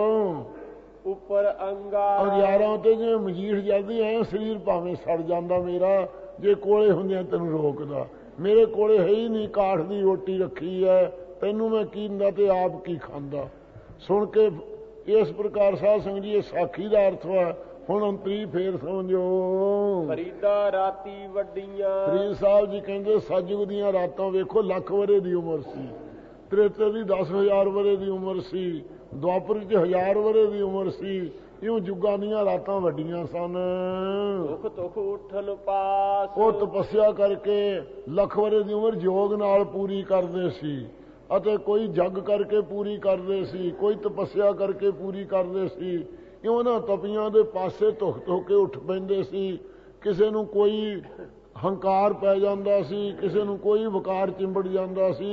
ਉੱਪਰ ਅੰਗਾਰਾ, ਅੰਗਿਆਰਾਂ ਤੇ ਜਿਵੇਂ ਮਜੀਠ ਜਲਦੀ ਐ, ਸਰੀਰ ਭਾਵੇਂ ਸੜ ਜਾਂਦਾ ਮੇਰਾ, ਜੇ ਕੋਲੇ ਹੁੰਦਿਆਂ ਤੈਨੂੰ ਰੋਕਦਾ। ਮੇਰੇ ਕੋਲੇ ਹੈ ਹੀ ਨਹੀਂ, ਕਾਠ ਦੀ ਰੋਟੀ ਰੱਖੀ ਐ, ਤੈਨੂੰ ਮੈਂ ਕੀ ਦਿੰਦਾ ਤੇ ਆਪ ਕੀ ਖਾਂਦਾ। ਸੁਣ ਕੇ ਇਸ ਪ੍ਰਕਾਰ ਸਾਧ ਸੰਗਤ ਜੀ ਇਹ ਸਾਖੀ ਦਾ ਅਰਥ ਹੈ। ਹੁਣ ਅੰਤਰੀ ਫੇਰ ਸਮਝੋ। ਫਰੀਦਾ ਰਾਤੀ ਵੱਡੀਆਂ। ਫਰੀਦ ਸਾਹਿਬ ਜੀ ਕਹਿੰਦੇ ਸਤਿਯੁਗ ਦੀਆਂ ਰਾਤਾਂ ਵੇਖੋ, ਲੱਖ ਵਰੇ ਦੀ ਉਮਰ ਸੀ, ਤ੍ਰੇਤੇ ਦੀ ਦਸ ਹਜ਼ਾਰ ਵਰੇ ਦੀ ਉਮਰ ਸੀ, ਦੁਆਪਰ ਚ ਹਜ਼ਾਰ ਵਰੇ ਦੀ ਉਮਰ ਸੀ। ਇਉਂ ਜੁਗਾਂ ਦੀਆਂ ਰਾਤਾਂ ਵੱਡੀਆਂ ਸਨ। ਤੁਖ ਤੁਖ ਉੱਠਣ ਪਾਸ, ਉਹ ਤਪੱਸਿਆ ਕਰਕੇ ਲੱਖ ਵਰੇ ਦੀ ਉਮਰ ਯੋਗ ਨਾਲ ਪੂਰੀ ਕਰਦੇ ਸੀ, ਅਤੇ ਕੋਈ ਜਗ ਕਰਕੇ ਪੂਰੀ ਕਰਦੇ ਸੀ, ਕੋਈ ਤਪੱਸਿਆ ਕਰਕੇ ਪੂਰੀ ਕਰਦੇ ਸੀ। ਇਉਂ ਨਾ ਤਪੀਆਂ ਦੇ ਪਾਸੇ ਧੁੱਖ ਧੁੱਖ ਕੇ ਉੱਠ ਪੈਂਦੇ ਸੀ। ਕਿਸੇ ਨੂੰ ਕੋਈ ਹੰਕਾਰ ਪੈ ਜਾਂਦਾ ਸੀ, ਕਿਸੇ ਨੂੰ ਕੋਈ ਵਕਾਰ ਚਿੰਬੜ ਜਾਂਦਾ ਸੀ।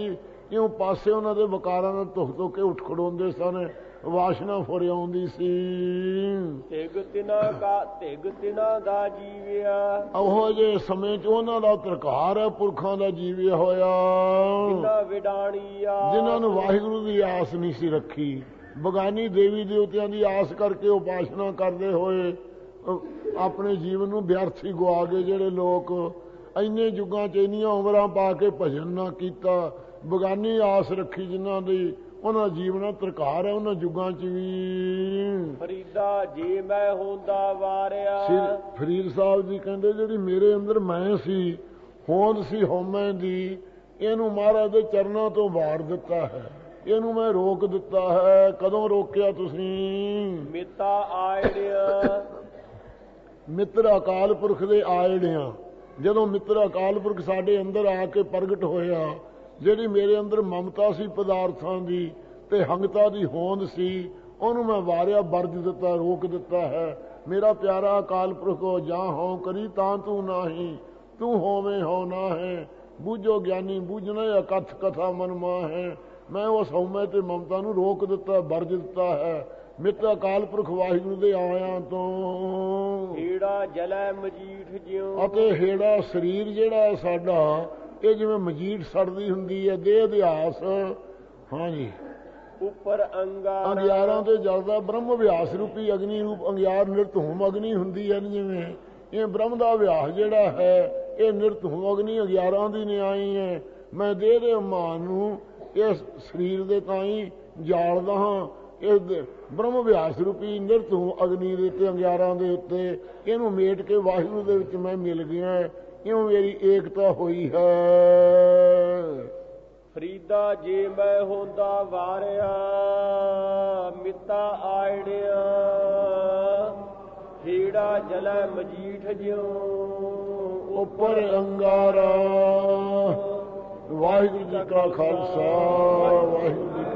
ਇਉਂ ਪਾਸੇ ਉਹਨਾਂ ਦੇ ਵਕਾਰਾਂ ਦਾ ਧੁੱਖ ਧੁੱਖ ਕੇ ਉੱਠ ਖੜੋਂਦੇ ਸਨ, ਵਾਸ਼ਨਾ ਫੁਰ ਆਉਂਦੀ ਸੀ। ਤਿਗ ਤਿਨਾ ਕਾ ਤਿਗ ਤਿਨਾ ਦਾ ਜੀਵਿਆ, ਉਹੋ ਜੇ ਸਮੇਂ 'ਚ ਉਹਨਾਂ ਦਾ ਤਰਕਾਰ ਹੈ ਪੁਰਖਾਂ ਦਾ ਜੀਵਿਆ ਹੋਇਆ, ਜਿਨ੍ਹਾਂ ਵਿਡਾਣੀ ਆ ਜਿਨ੍ਹਾਂ ਨੂੰ ਵਾਹਿਗੁਰੂ ਦੀ ਆਸ ਨਹੀਂ ਸੀ ਰੱਖੀ, ਬਗਾਨੀ ਦੇਵੀ ਦੇਵਤਿਆਂ ਦੀ ਆਸ ਕਰਕੇ ਉਪਾਸਨਾ ਕਰਦੇ ਹੋਏ ਆਪਣੇ ਜੀਵਨ ਨੂੰ ਵਿਅਰਥ ਹੀ ਗਵਾ ਗਏ। ਜਿਹੜੇ ਲੋਕ ਇੰਨੇ ਯੁੱਗਾਂ 'ਚ ਇੰਨੀਆਂ ਉਮਰਾਂ ਪਾ ਕੇ ਭਜਨ ਨਾ ਕੀਤਾ, ਬਗਾਨੀ ਆਸ ਰੱਖੀ ਜਿਨ੍ਹਾਂ ਦੀ, ਉਹਨਾਂ ਜੀਵਨ ਤਰਕਾਰ ਹੈ ਉਹਨਾਂ ਯੁੱਗਾਂ 'ਚ ਵੀ। ਫਰੀਦਾ ਜੇ ਮੈਂ ਹੁੰਦਾ ਵਾਰਿਆ, ਫਰੀਦ ਸਾਹਿਬ ਜੀ ਕਹਿੰਦੇ ਜਿਹੜੀ ਮੇਰੇ ਅੰਦਰ ਮੈਂ ਸੀ, ਹੋਂਦ ਸੀ ਹਉਮੈ ਦੀ, ਇਹਨੂੰ ਮਹਾਰਾਜ ਦੇ ਚਰਨਾਂ ਤੋਂ ਵਾਰ ਦਿੱਤਾ ਹੈ, ਇਹਨੂੰ ਮੈਂ ਰੋਕ ਦਿੱਤਾ ਹੈ। ਕਦੋਂ ਰੋਕਿਆ ਤੁਸੀਂ? ਮਿੱਤਾ ਆਇੜਿਆ, ਮਿੱਤਰ ਅਕਾਲ ਪੁਰਖ ਦੇ ਆਇੜਿਆਂ। ਜਦੋਂ ਮਿੱਤਰ ਅਕਾਲ ਪੁਰਖ ਸਾਡੇ ਅੰਦਰ ਆ ਕੇ ਪ੍ਰਗਟ ਹੋਇਆ, ਜਿਹੜੀ ਮੇਰੇ ਅੰਦਰ ਮਮਤਾ ਸੀ ਪਦਾਰਥਾਂ ਦੀ ਤੇ ਹੰਗਤਾ ਦੀ ਹੋਂਦ ਸੀ, ਉਹਨੂੰ ਮੈਂ ਵਾਰਿਆ, ਵਰਜ ਦਿੱਤਾ, ਰੋਕ ਦਿੱਤਾ ਹੈ। ਮੇਰਾ ਪਿਆਰਾ ਅਕਾਲ ਪੁਰਖ ਜਾਂ ਹੋਂ ਕਰੀ ਤਾਂ ਤੂੰ ਨਾਹੀਂ, ਤੂੰ ਹੋਵੇਂ ਹੋ ਨਾ ਹੈ, ਬੂਝੋ ਗਿਆਨੀ ਬੂਝਣਾ ਅਕਥ ਕਥਾ ਮਨ ਮਾਹੈ। ਮੈਂ ਉਸ ਹਉਮੈ ਤੇ ਮਮਤਾ ਨੂੰ ਰੋਕ ਦਿੱਤਾ, ਵਰਜ ਦਿੱਤਾ ਹੈ। ਮਿੱਤਰ ਅਕਾਲ ਪੁਰਖ ਵਾਹਿਗੁਰੂ ਦੇ ਆਇਆਂ ਤੋਂ। ਹੇੜਾ ਜਲੈ ਮਜੀਠ ਜਿਉ, ਅਤੇ ਹੇੜਾ ਸਰੀਰ ਜਿਹੜਾ ਹੈ ਸਾਡਾ, ਇਹ ਜਿਵੇਂ ਮਜੀਠ ਸੜਦੀ ਹੁੰਦੀ ਹੈ, ਦੇਹ ਅਧਿਆਸ, ਹਾਂਜੀ, ਉੱਪਰ ਅੰਗਾਰ ਅੰਗਿਆਰਾਂ ਤੇ ਜਲਦਾ ਬ੍ਰਹਮ ਵਿਆਸ ਰੂਪੀ ਅਗਨੀ ਰੂਪ ਅੰਗਿਆਰ ਨਿਰਧੂਮ ਅਗਨੀ ਹੁੰਦੀ ਹੈ। ਜਿਵੇਂ ਇਹ ਬ੍ਰਹਮ ਦਾ ਵਿਆਸ ਜਿਹੜਾ ਹੈ, ਇਹ ਨਿਰਧੂਮ ਅਗਨੀ ਅੰਗਿਆਰਾਂ ਦੀ ਨਿਆਈ ਹੈ। ਮੈਂ ਦੇਹ ਦੇ ਮਾਨ ਨੂੰ ਇਸ ਸਰੀਰ ਦੇ ਤਾਈਂ ਜਾਲਦਾ ਹਾਂ, ਇਸ ਬ੍ਰਹਮ ਵਿਆਸ ਰੂਪੀ ਨਿਰਧੂਮ ਅਗਨੀ ਦੇ ਉੱਤੇ ਅੰਗਿਆਰਾਂ ਦੇ ਉੱਤੇ ਇਹਨੂੰ ਮੇਟ ਕੇ ਵਾਹਿਗੁਰੂ ਦੇ ਵਿੱਚ ਮੈਂ ਮਿਲ ਗਿਆ, ਇਉਂ ਮੇਰੀ ਏਕਤਾ ਹੋਈ ਹੈ। ਫਰੀਦਾ ਜੇ ਮੈਂ ਹੁੰਦਾ ਵਾਰਿਆ, ਮਿੱਤਾ ਆਇੜਿਆ, ਹੇੜਾ ਜਲੈ ਮਜੀਠ ਜਿਉ, ਉੱਪਰ ਅੰਗਾਰਾ। ਵਾਹਿਗੁਰੂ ਜੀ ਕਾ ਖਾਲਸਾ, ਵਾਹਿਗੁਰੂ ਜੀ